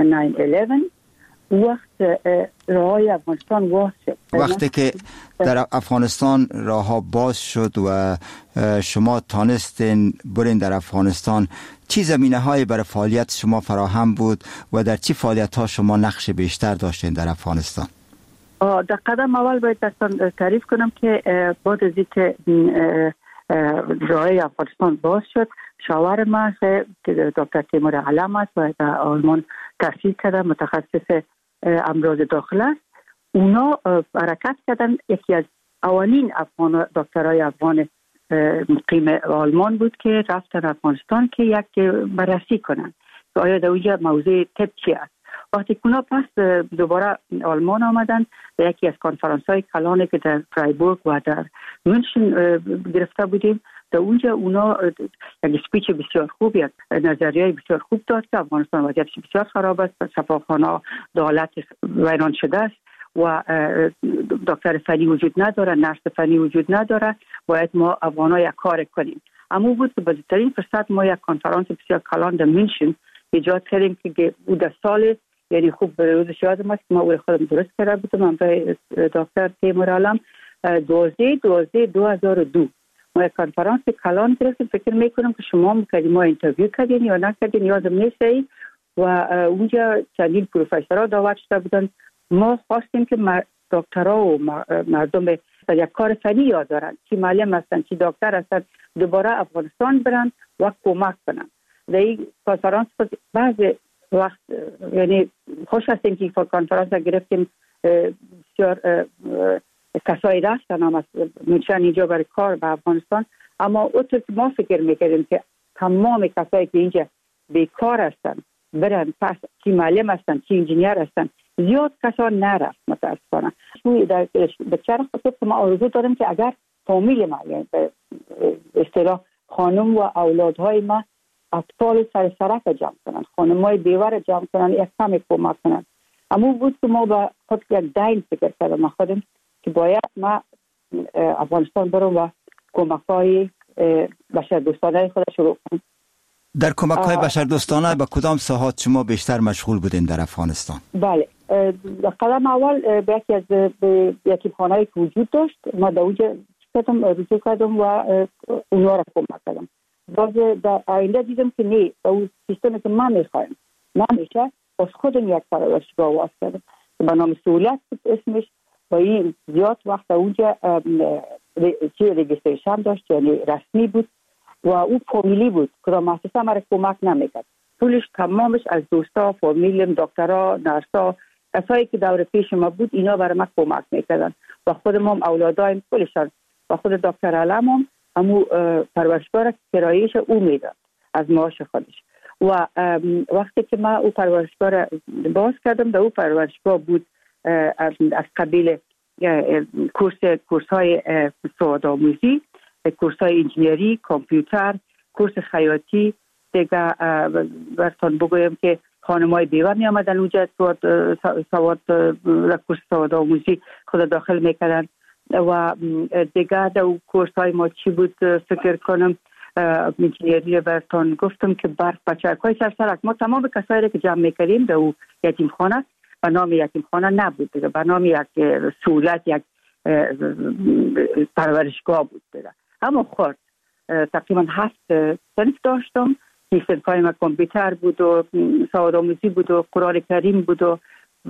9/11 وقت راههای افغانستان باز شد، وقتی که در افغانستان راهها باز شد و شما تانستین برین در افغانستان، چی زمینه های برای فعالیت شما فراهم بود و در چی فعالیت ها شما نقش بیشتر داشتین در افغانستان؟ در قدم اول باید تعریف کنم که بعد از اینکه راههای افغانستان باز شد، شاور ما که دکتر تیمور علم است و در آلمان تحصیل کرده، متخصص امراض داخل است. اونا حرکت کردن. یکی از اولین دکترای افغان مقیم آلمان بود که رفتن افغانستان که یک بررسی کنن که آیا در اونجا موضوع طب چی است. وقتی اونا پس دوباره آلمان آمدن، در یکی از کنفرانس های کلانی که در فرایبورگ و در مونشن گرفته بودیم، در اونجا اونا یک سپیچ بسیار خوب، یک نظریه بسیار خوب داد که افغانستان وضعیتش بسیار خراب است، شفاخانه دولت ویران شده است و دکتر فنی وجود نداره، نرس فنی وجود نداره، باید ما افغان‌ها یک کار کنیم. اما بود که بزرگترین فرصت ما یک کنفرانس بسیار کلان در مونشن ایجاد کردیم که او در سال، یعنی خوب به روزش یادم است که ما او خودم درست کرده بودم، من به دکتر تیمور علم 12/2002 ما یک کنفرانس کلان گرفتیم. فکر میکنم که شما میکردیم، ما اینترویو کردین یا نکردین یادم نیست، و اونجا چندین پروفسورها دعوت شده بودن. ما خواستیم که دکترها و مردم یک کار فنی یاد دارن، چی معلم هستن، چی دکتر هستن، دوباره افغانستان برن و کمک کنن. در این کنفرانس بعض وقت یعنی خوش هستیم که کنفرانس گرفتیم، بسیار کسایی رفتن هم از منشن اینجا برای کار به افغانستان. اما اونطور که ما فکر میکردیم که تمام کسایی که اینجا بیکار هستن برن پس، چی معلم هستن، چی انجینیر هستن، زیاد کسا نرفت متاسفانه. به چرا خاطر که ما آرزو داریم که اگر فامیل ما، یعنی به اصطلاح خانم و اولادهای ما، اطفال سر سرک جمع کنن، خانمای بیوه جمع کنن، یک کمی کمک کنن. اما بود که ما با خود یک دین فکر کردم خودم که باید ما افغانستان برم و کمک‌های بشر دوستانه خود شروع کنم. در کمک‌های بشردوستانه به کدام ساحات شما بیشتر مشغول بودین در افغانستان؟ بله، قدم اول به یکی از یتیمخانه‌ای که وجود داشت ما در اونجا رجوع کردم و اونها را کمک کردم. باز در آینده دیدم که نه، اون سیستمی که من میخوایم نمیشه، باز خودم یک پرورشگاه آواز کردم که به نام سهولت اسمش. و این زیاد وقت اونجا رجیستریشن داشت، یعنی رسمی بود و او فامیلی بود که مؤسسه مرا کمک نمیکرد. پولش تمامش از دوستا، فامیلم، دکترها، نرسا، کسایی که دور پیش ما بود اینا برای ما کمک میکردن و خودم هم اولادایم کلشان و خود دکتر علم هم همو پرورشگاه را کرایهش او میداد از معاش خودش. و وقتی که ما او پرورشگاه را باز کردم، در او پرورشگاه بود از قبیل کورس های سوادآموزی، کورس های انجینری، کامپیوتر، کورس خیاطی. دیگه براتون بگویم که خانم‌های بیوه می آمدن اونجا کورس سوادآموزی خود داخل میکردن. و دیگه در کورس های ما چی بود فکر کنم، انجینری براتون گفتم که برق بچه‌های سرسرک. ما تمام کسایی که جمع میکردیم در او یتیمخانه به نام یتیمخانه نبود دیگه، به نام یک سهولت، یک پرورشگاه بود دیگه. اما خورد تقریبا 7 صنف داشتم. این صنفای ما کامپیوتر بود و سوادآموزی بود و قرآن کریم بود و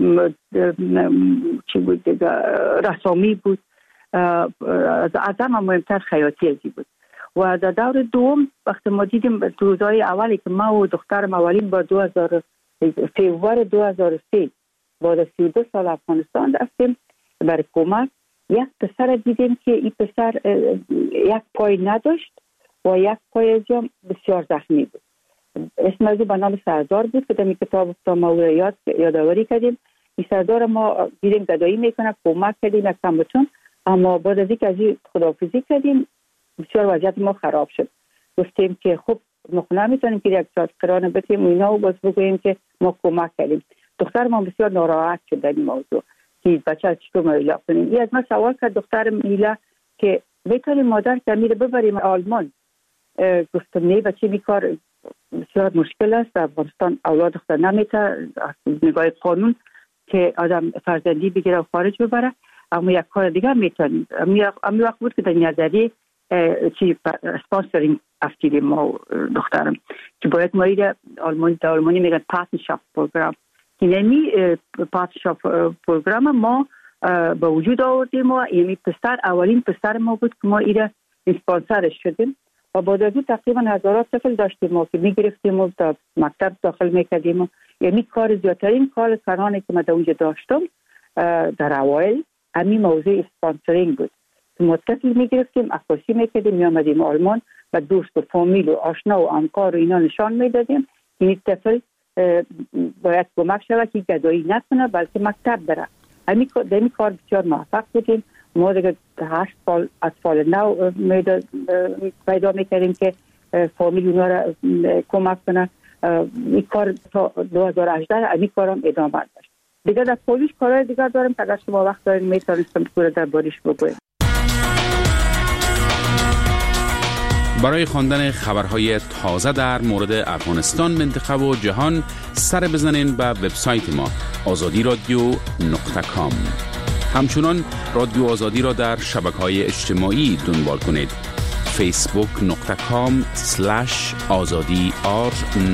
چی بود دیگه، رسامی بود. از همه مهمتر خیاطی بود. و در دور دوم وقتی ما دیدیم روزهای اولی که ما و دخترم اولین با فیوریه 2003 بعد 32 سال افغانستان رفتیم برای کمک، یک پسر دیدیم که این پسر یک پای نداشت و یک پای جام بسیار زخمی بود. اسم از او به نام سردار بود که در این کتاب ما او را یادآوری کردیم. این سردار ما دیدیم گدایی میکنه، کمک کردیم یک کمبچون، اما بعد از اینکه از این خداحافظی کردیم بسیار وضعیت ما خراب شد. گفتیم که خب ما نمیتونیم که یک ساعت قرار بتیم اینا و باز بگوییم که ما کمک کردیم. دختر ما بسیار ناراحت شد در این موضوع که بچه چطور ما ایلا کنیم. این از من سوال کرد دخترم ایلا که بتونیم مادر که میره ببریم آلمان. گفتم نه بچه می کار بسیار مشکل است، در افغانستان اولاد دختر نمیتونه نگاه قانون که آدم فرزندی بگیره و خارج ببره، اما یک کار دیگه میتونیم. امی وقت بود که در نظری چی اسپانسرینگ افتیدیم ما دخترم که باید ما ایره آلمانی میگن پارتنرشاپ پروگرام. اینمی پارتنرشاپ پروگرام ما به وجود آوردیم و اینمی پسر اولین پسر ما بود که ما ایره اسپانسرش شدیم و بعد از اون تقریبا هزارات طفل داشتیم ما که میگرفتیم و تا مکتب داخل میکردیم. یعنی کار زیادترین کار سرانه که ما در اونجا داشتم در اوایل همین موضوع اسپانسرینگ بود. ما طفل میگرفتیم، عکاسی میکردیم، میامدیم آلمان و دوست و فامیل و آشنا و همکار و اینا نشان میدادیم این طفل باید کمک شود که گدایی نکنه بلکه مکتب بره. همین کار بسیار موفق بودیم. ما دیگه 8 سال اطفال نو پیدا میکردیم که فامیل اونا را کمک کنه. این کار تا 2018 همین کارم ادامه داشت. دیگه در پولیش کارهای دیگر دارم که اگر شما وقت دارین میتونستم پوره در باریش بگویم. برای خواندن خبرهای تازه در مورد افغانستان، منطقه و جهان سر بزنین به وبسایت ما azadiradio.com. همچنان رادیو آزادی را در شبکه‌های اجتماعی دنبال کنید. facebook.com/azadi_r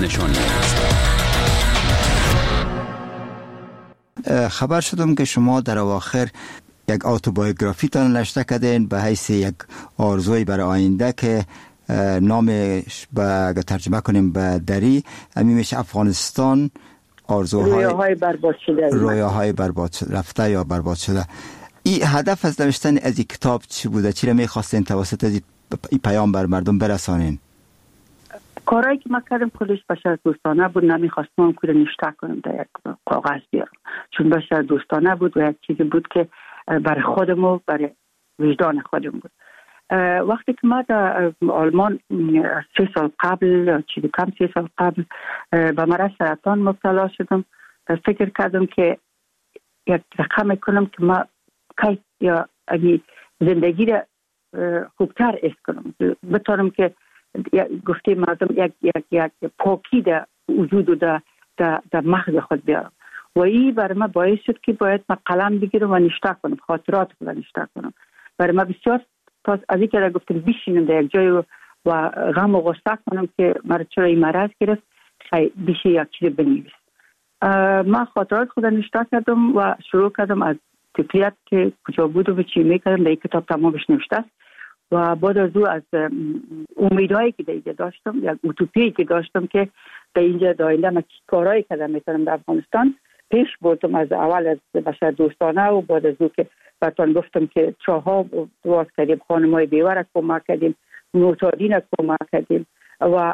خبر شدم که شما در اواخر یک اتوبیوگرافی تان نوشته کردین به حیث یک آرزوی برای آینده که نامش به ترجمه کنیم به دری همین میشه افغانستان رویاهای برباد شده رفته یا برباد شده. این هدف از نوشتن از این کتاب چی بوده؟ چی را میخواستین توسط از این پیام بر مردم برسانین؟ کارهایی که ما کردم کلش بشر دوستانه بود. نمیخواستم که نوشته کنم در یک کاغذ بیارم چون بشر دوستانه بود و یک چیزی بود که برای خودم و برای وجدان خودم بود. وقتی که ما در آلمان 3 سال قبل چیزی کم 3 سال قبل به مرض سرطان مبتلا شدم، فکر کردم که یک رقم کنم که ما کی یا زندگی را خوبتر است کنم، بتونم که گفته مردم یک پاکی در وجود و در مغز خود بیارم و این برای من باعث شد که باید من قلم بگیرم و نشته کنم، خاطرات خود نشته کنم. برای من بسیار از این که گفتم بشینم در یک جای و غم و غصه کنم که مرا چرا این مرض گرفت، بشه یک چیز بنویس. من خاطرات خود نشته کردم و شروع کردم از طفلیت که کجا بود و چی میکردم در این کتاب تمامش نوشته است. و بعد از او از امیدهایی که در اینجا داشتم، یک اوتوپیایی که داشتم که در اینجا دایله من کارهایی کردم میتونم در افغانستان پیش بردم. از اول از بشر دوستانه و بعد از او که براتون گفتم که چاها دواز کردیم، خانمای بیوه کمک کردیم، معتادین کمک کردیم و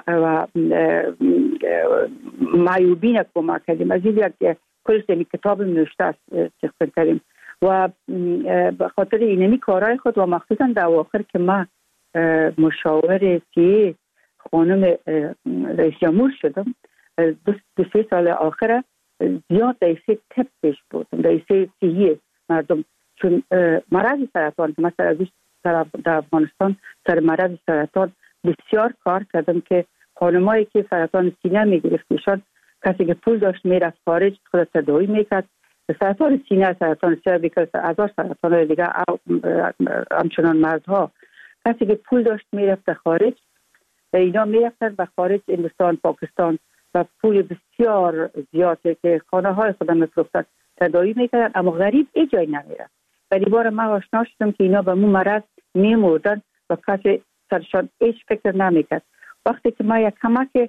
معیوبین کمک کردیم. از این یک کل کتاب نوشته است چیز کردیم و به خاطر اینمی کارهای خود و مخصوصا در آخر که من مشاور سی خانم رئیس جمهور شدم، 2-3 سال آخر زیاد در سی تپ پیش بودم، در سی سیه مردم، چون مرض سرطان که مثلا در افغانستان سر مرض سرطان بسیار کار کردم که خانمایی که سرطان سینه میگرفتشان، کسی که پول داشت میرفت خارج خود تداوی میکرد، سرطان سینه، سرطان سربیکل، هزار سرطان دیگه، همچنان مردها، کسی که پول داشت میرفت خارج، اینا میرفتن و خارج هندوستان، پاکستان و پول بسیار زیاده که خانه های خودم میفروختن تداوی میکردن، اما غریب ای جای نمیرفت. ولی بار من آشنا شدم که اینا به مو مرض میمردن و کسی سرشان هیچ فکر نمیکرد. وقتی که ما یک کمک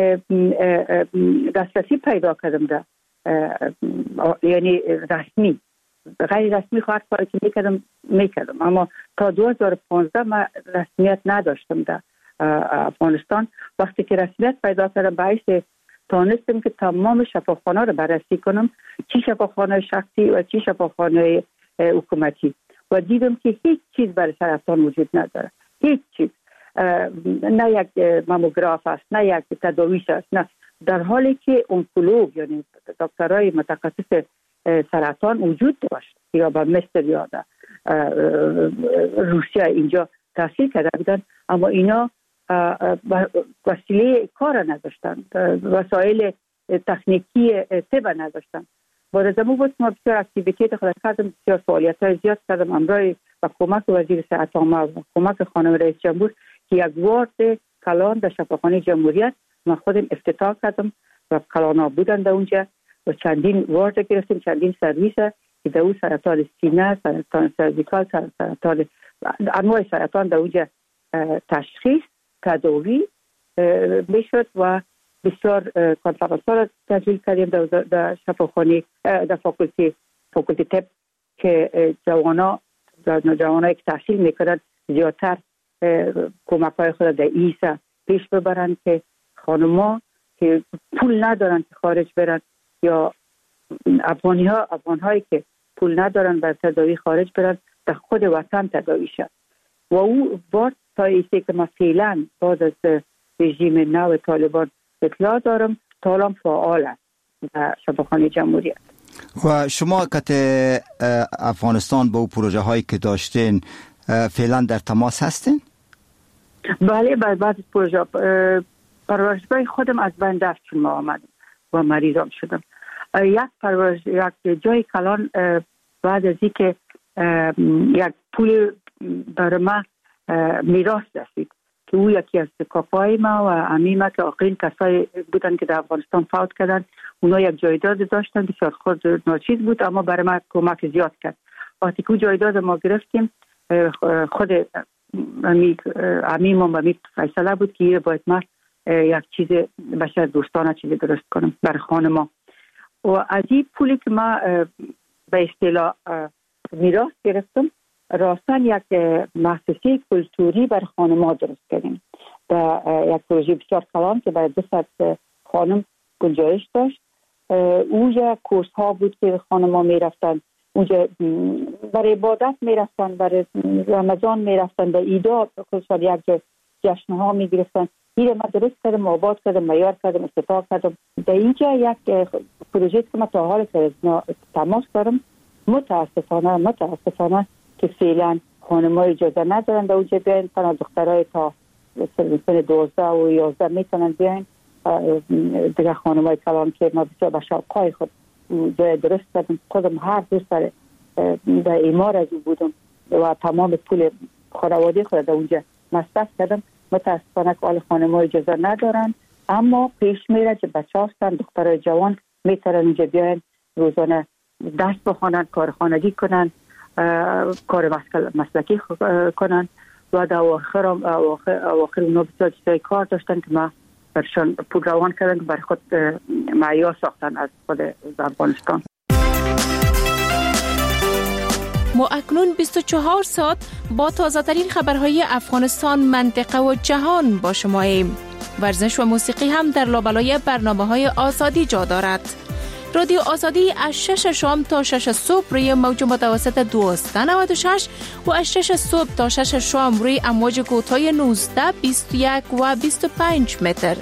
دسترسی پیدا کردم ده، یعنی رسمی، غیر رسمی خواهد کاری که میکردم، اما تا 2015 من رسمیت نداشتم در افغانستان. وقتی که رسمیت پیدا کردم باعث تانستم که تمام شفاخانه رو بررسی کنم، چی شفاخانه شخصی و چی شفاخانه حکومتی، و دیدم که هیچ چیز برای سرطان وجود نداره، هیچ چیز، نه یک ماموگراف است، نه یک تداویش است، نه، در حالی که اونکولوگ یعنی دکترای متخصص سرطان وجود داشت یا با مصر یا روسیه اینجا تحصیل کرده بودن، اما اینا وسیله کار نداشتن، وسایل تکنیکی طب نداشتن. با زمو بود ما بسیار اکتیویتی خود کردم، بسیار فعالیت‌های زیاد کردم همراه و کمک وزیر صحت عامه و کمک خانم رئیس جمهور که یک وارد کلان در شفاخانه جمهوریت ما خودم افتتاح کردم و کلانا بودن در اونجا و چندین وارد گرفتیم، چندین سرویس که در اون سرطان سینه، سرطان سرزیکال، سرطان انواع سرطان در اونجا تشخیص، تداوی میشد و بسیار کنفرانس ها را تجلیل کردیم در شفاخانه، در فاکولتی طب که جوانایی که تحصیل میکنند زیادتر کمک های خود در ایسا پیش ببرند که خانما که پول ندارن که خارج برن یا افغانهایی که پول ندارن بر تداوی خارج برن در خود وطن تداوی شد. و او بار تا ایسته که ما فعلا بعد از رژیم نو طالبان اطلاع دارم تالام فعال است در شفاخانه جمهوریت. و شما که افغانستان با پروژه هایی که داشتین فعلا در تماس هستین؟ بله، بعد از پروژه پرورشگاه خودم از بین رفت چون ما آمدم و مریضام شدم. یک جای کلان بعد از این که یک پول برای ما میراث رسید که او یکی از کاکای ما و عمیمه که آخرین کسایی بودن که در افغانستان فوت کردن، اونا یک جایداد داشتن بسیار خود ناچیز بود اما برای ما کمک زیاد کرد. وقتی که جایداد ما گرفتیم خود عمیم و فیصله بود که باید ما یک چیز بشر دوستانه چیزی درست کنم برای خانما. و از این پولی که ما به اصطلاح میراث گرفتم راستن یک مؤسسه کلتوری برای خانما درست کردیم. یک پروژه بسیار کلان که برای 200 خانم گنجایش داشت. اونجا کورس ها بود که خانما میرفتن، اونجا برای عبادت میرفتن، برای رمضان میرفتن، برای ایدا خصوصا یک جشن ها میگرفتن. این ما درست کردم، آباد کردم، معیار کردم، افتتاح کردم. در اینجا یک پروژه که ما تا حال تماس دارم، متاسفانه که فعلا خانم‌ها اجازه ندارن در اونجا بیاین، تنها دخترای تا سن 12 و 11 میتونن بیاین. دیگه خانمای کلان که ما بسیار به شوقای خود جای درست کردم، خودم هر روز در ایمار از او بودم و تمام پول خانواده خود در اونجا مصرف کردم. متاسفانه که آل خانمای اجازه ندارن، اما پیش میره که بچه هستن، دخترای جوان میتونن اونجا بیاین روزانه درس بخونن، کار خانگی کنن، کار مسلکی کنن و در اواخر اونا بسیار چیزای کار داشتن که ما برشان پول روان کردن که برای خود معیار ساختن از خود افغانستان. ما اکنون 24 ساعت با تازه ترین خبرهای افغانستان، منطقه و جهان با شماییم. ورزش و موسیقی هم در لابلای برنامه‌های آزادی جا دارد. رادیو آزادی از 6 شام تا 6 صبح روی موج متوسط 1296 و از 6 صبح تا 6 شام روی امواج کوتاه 19، 21 و 25 متر.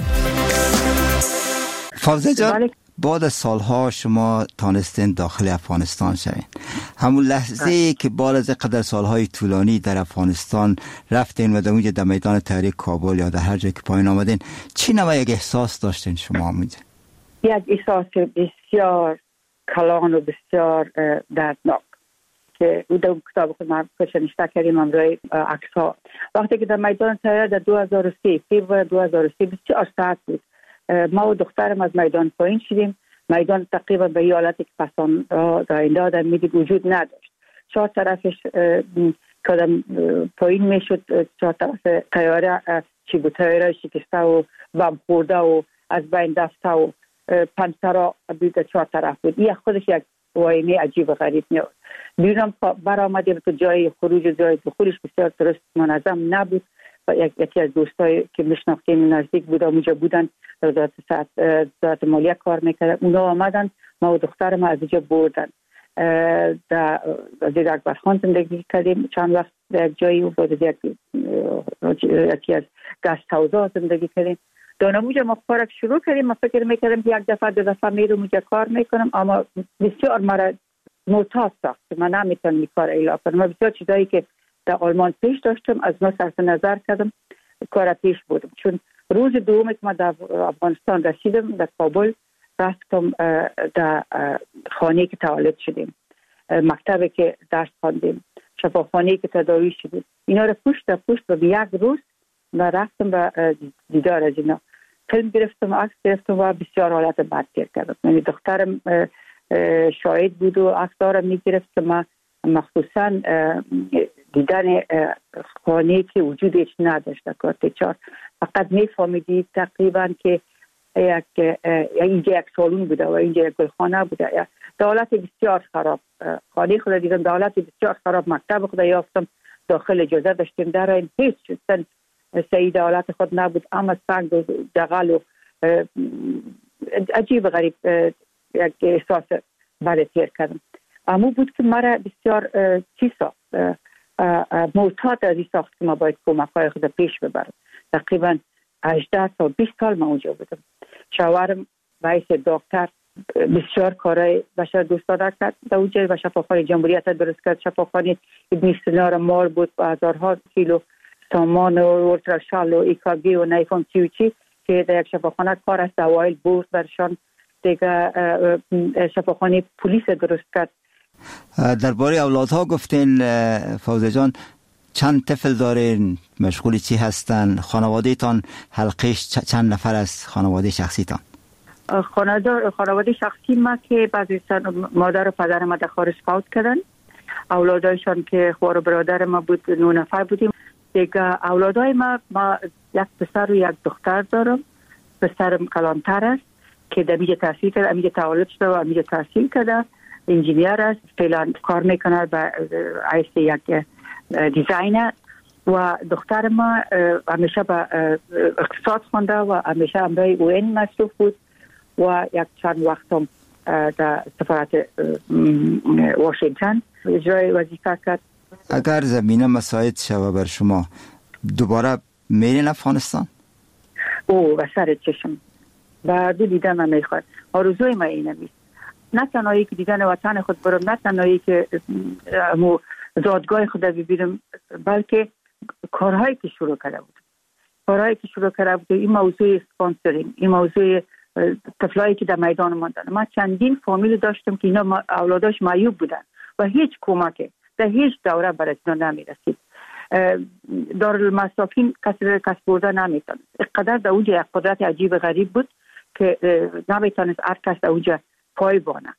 فوزه جان، بعد از سالها شما تانستین داخل افغانستان شوین. همون لحظه که بعد از قدر سالهای طولانی در افغانستان رفتین و در اونجا در میدان تحریک کابل یا در هر جای که پایین آمدین، چی نوع یک احساس داشتین شما اونجا؟ یک احساس بسیار کلان و بسیار دردناک که او در کتاب خود ما نشته کردیم امروی عکس ها. وقتی که در میدان تحریک در 2003 فیبر 2003 بسیار ساعت بود، ما و دخترم از میدان پایین شدیم. میدان تقریبا به حالتی که پسان در این دادن میدید وجود نداشت. چهار طرفش کدام پایین میشد، چهار طرف تیاره چی بود، تیاره شکسته و بم خورده و از بین دسته و پنسرا بود، چهار طرف بود. این خودش یک واینه عجیب و غریب میاد. بیرون برآمدیم که جای خروج و جای دخولش بسیار درست منظم نبود. یکی از دوستایی که میشناختیم نزدیک بود اونجا بودن، در وزارت مالیه کار میکردن، اونا آمدن ما و دخترم از اینجا بردن. در وزیر اکبرخان زندگی کردیم چند وقت در یک جایی و بعد یکی از گست هاوزا زندگی کردیم. دانموجا ما کارک شروع کردیم. ما فکر میکردم که یک دفعه دو دفعه میرم اونجا کار میکنم، اما بسیار مرا معتاد ساخت که من نمیتونم این کار اجرا کنم. بسیار چیزایی که در آلمان پیش داشتم از ما صرف نظر کردم، کار پیش بودم. چون روز دوم که ما در افغانستان رسیدم در کابل، رفتم در خانه که تولد شدیم، مکتبی که درس خواندیم، شفاخانه که تداوی شدیم، اینا رو پشت در پشت و یک روز من رفتم و دیدار از اینا فیلم گرفتم، عکس گرفتم و بسیار حالت بد گیر کردم. یعنی دخترم شاهد بود و عکس دارم میگرفت که من مخصوصا دیدن خانه که وجودش نداشت کارت چار، فقط میفهمیدی تقریبا که اینجا یک سالون بوده و اینجا یک گلخانه بوده. دولت بسیار خراب، خانه خود دیدم دولت بسیار خراب. مکتب خود یافتم داخل اجازه داشتیم در این هیچ چیز سعی دولت خود نبود، اما سنگ و دغل و عجیب غریب یک احساس بلتیر کردم. اما بود که مرا بسیار چی ساخت، معتاد از این ساخت که ما باید کمک های خود پیش ببرم. تقریبا 18 تا 20 سال ما اونجا بودم. شوهرم باعث دکتر بسیار کارهای بشر دوستانه کرد در اونجا و شفاخانه جمهوریت درست کرد. شفاخانه ابن سینا را مال بود و هزارها کیلو سامان و اولتراشال و ایکاگی و نیفون چی که در یک شفاخانه کار است. اوایل بود برشان دیگه شفاخانه پلیس درست کرد. درباره اولادها گفتین فوزه جان، چند طفل دارین؟ مشغول چی هستن؟ خانواده تان حلقش چند نفر از خانواده شخصی تان؟ خانواده شخصی ما که بعضی مادر و پدر ما در خارج فوت کردن. اولادایشان که خوار برادر ما بود 9 نفر بودیم. دیگه اولادای ما یک پسر و یک دختر دارم. پسرم کلانتر است که در میجه تحصیل کرده، میجه تولد شده و میجه تحصیل کرده، انجینیر است، فعلا کار میکنه به حیث یک دیزاینر. و دختر ما همیشه به اقتصاد خونده و همیشه امرای اوین مصروف بود و یک چند وقت هم در سفارت واشنگتن اجرای وظیفه کرد. اگر زمینه مساعد شود بر شما دوباره میرین افغانستان؟ و سر چشم و دیدن من میخواد. آرزوی ما اینه نیست، نه تنهایی که دیدن وطن خود برم، نه تنهایی که زادگاه خود ببینم، بلکه کارهایی که شروع کرده بود. کارهایی که شروع کرده بود، این موضوع اسپانسرینگ، این موضوع طفلایی که در میدان ماندن. ما چندین فامیل داشتم که اینا اولاداش معیوب بودن و هیچ کمکی در هیچ دوره برای اینا نمیرسید. دارالمساکین کسی کسب برده نمیتونست. اقدر در اونجا یک قدرت عجیب غریب بود که نمیتونست هر کس در اونجا پای بانه.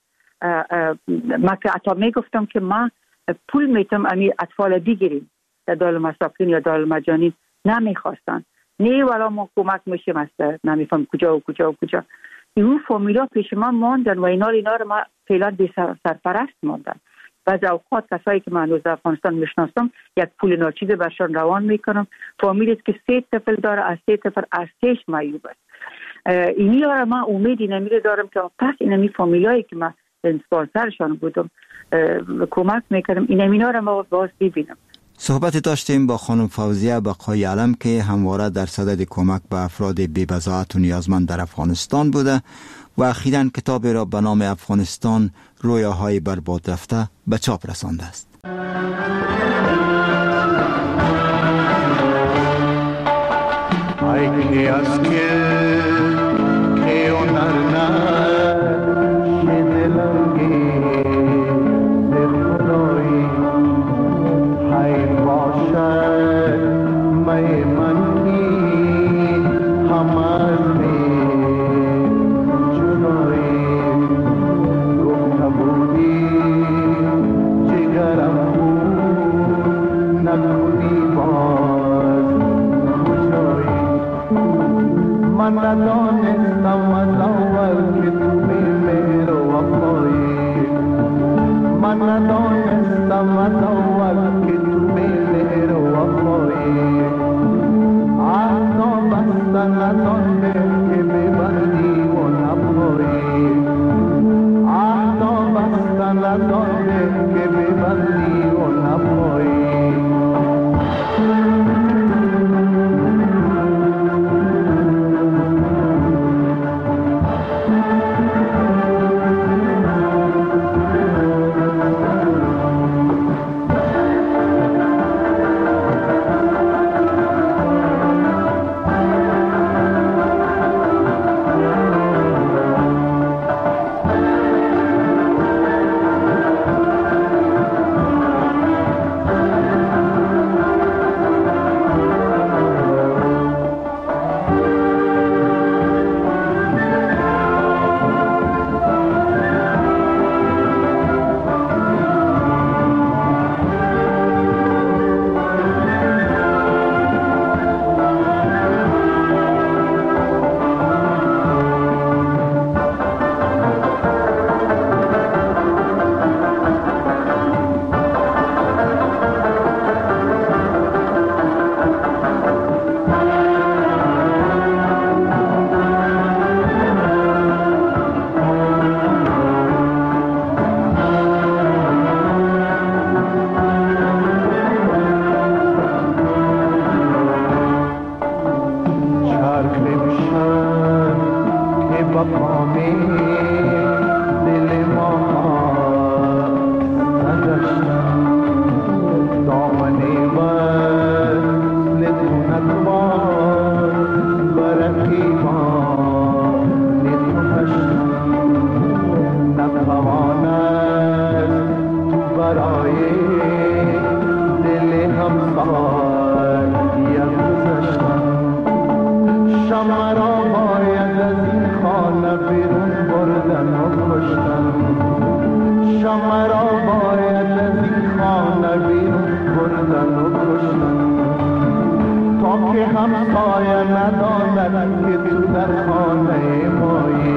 ما که حتی میگفتم که ما پول میتونم امی اطفال بگیریم در دارالمساکین یا دارالمجانین، نمیخواستن. نه والا ما کمک میشیم است، نمیفهم کجا و کجا و کجا. این فامیلا پیش ما ماندن و اینا رو ما فعلا بی سرپرست ماندن. بعضی اوقات کسایی که من در افغانستان میشناسم یک پول ناچیز برشان روان میکنم. فامیلی که 3 طفل داره، از 3 طفل از 6 معیوب است. اینی را من امیدی نمیره دارم که پس اینمی فامیلایی که من اسپانسرشان بودم کمک میکردم، اینمینا را ما باز ببینم. صحبت داشتیم با خانم فوزیه بقای علم که همواره در صدد کمک به افراد بی‌بضاعت و نیازمند در افغانستان بوده و اخیراً کتاب را به نام افغانستان رویاهای برباد رفته به چاپ رسانده است.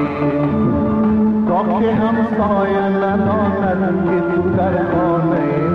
که همسایه نداند که تو در خانه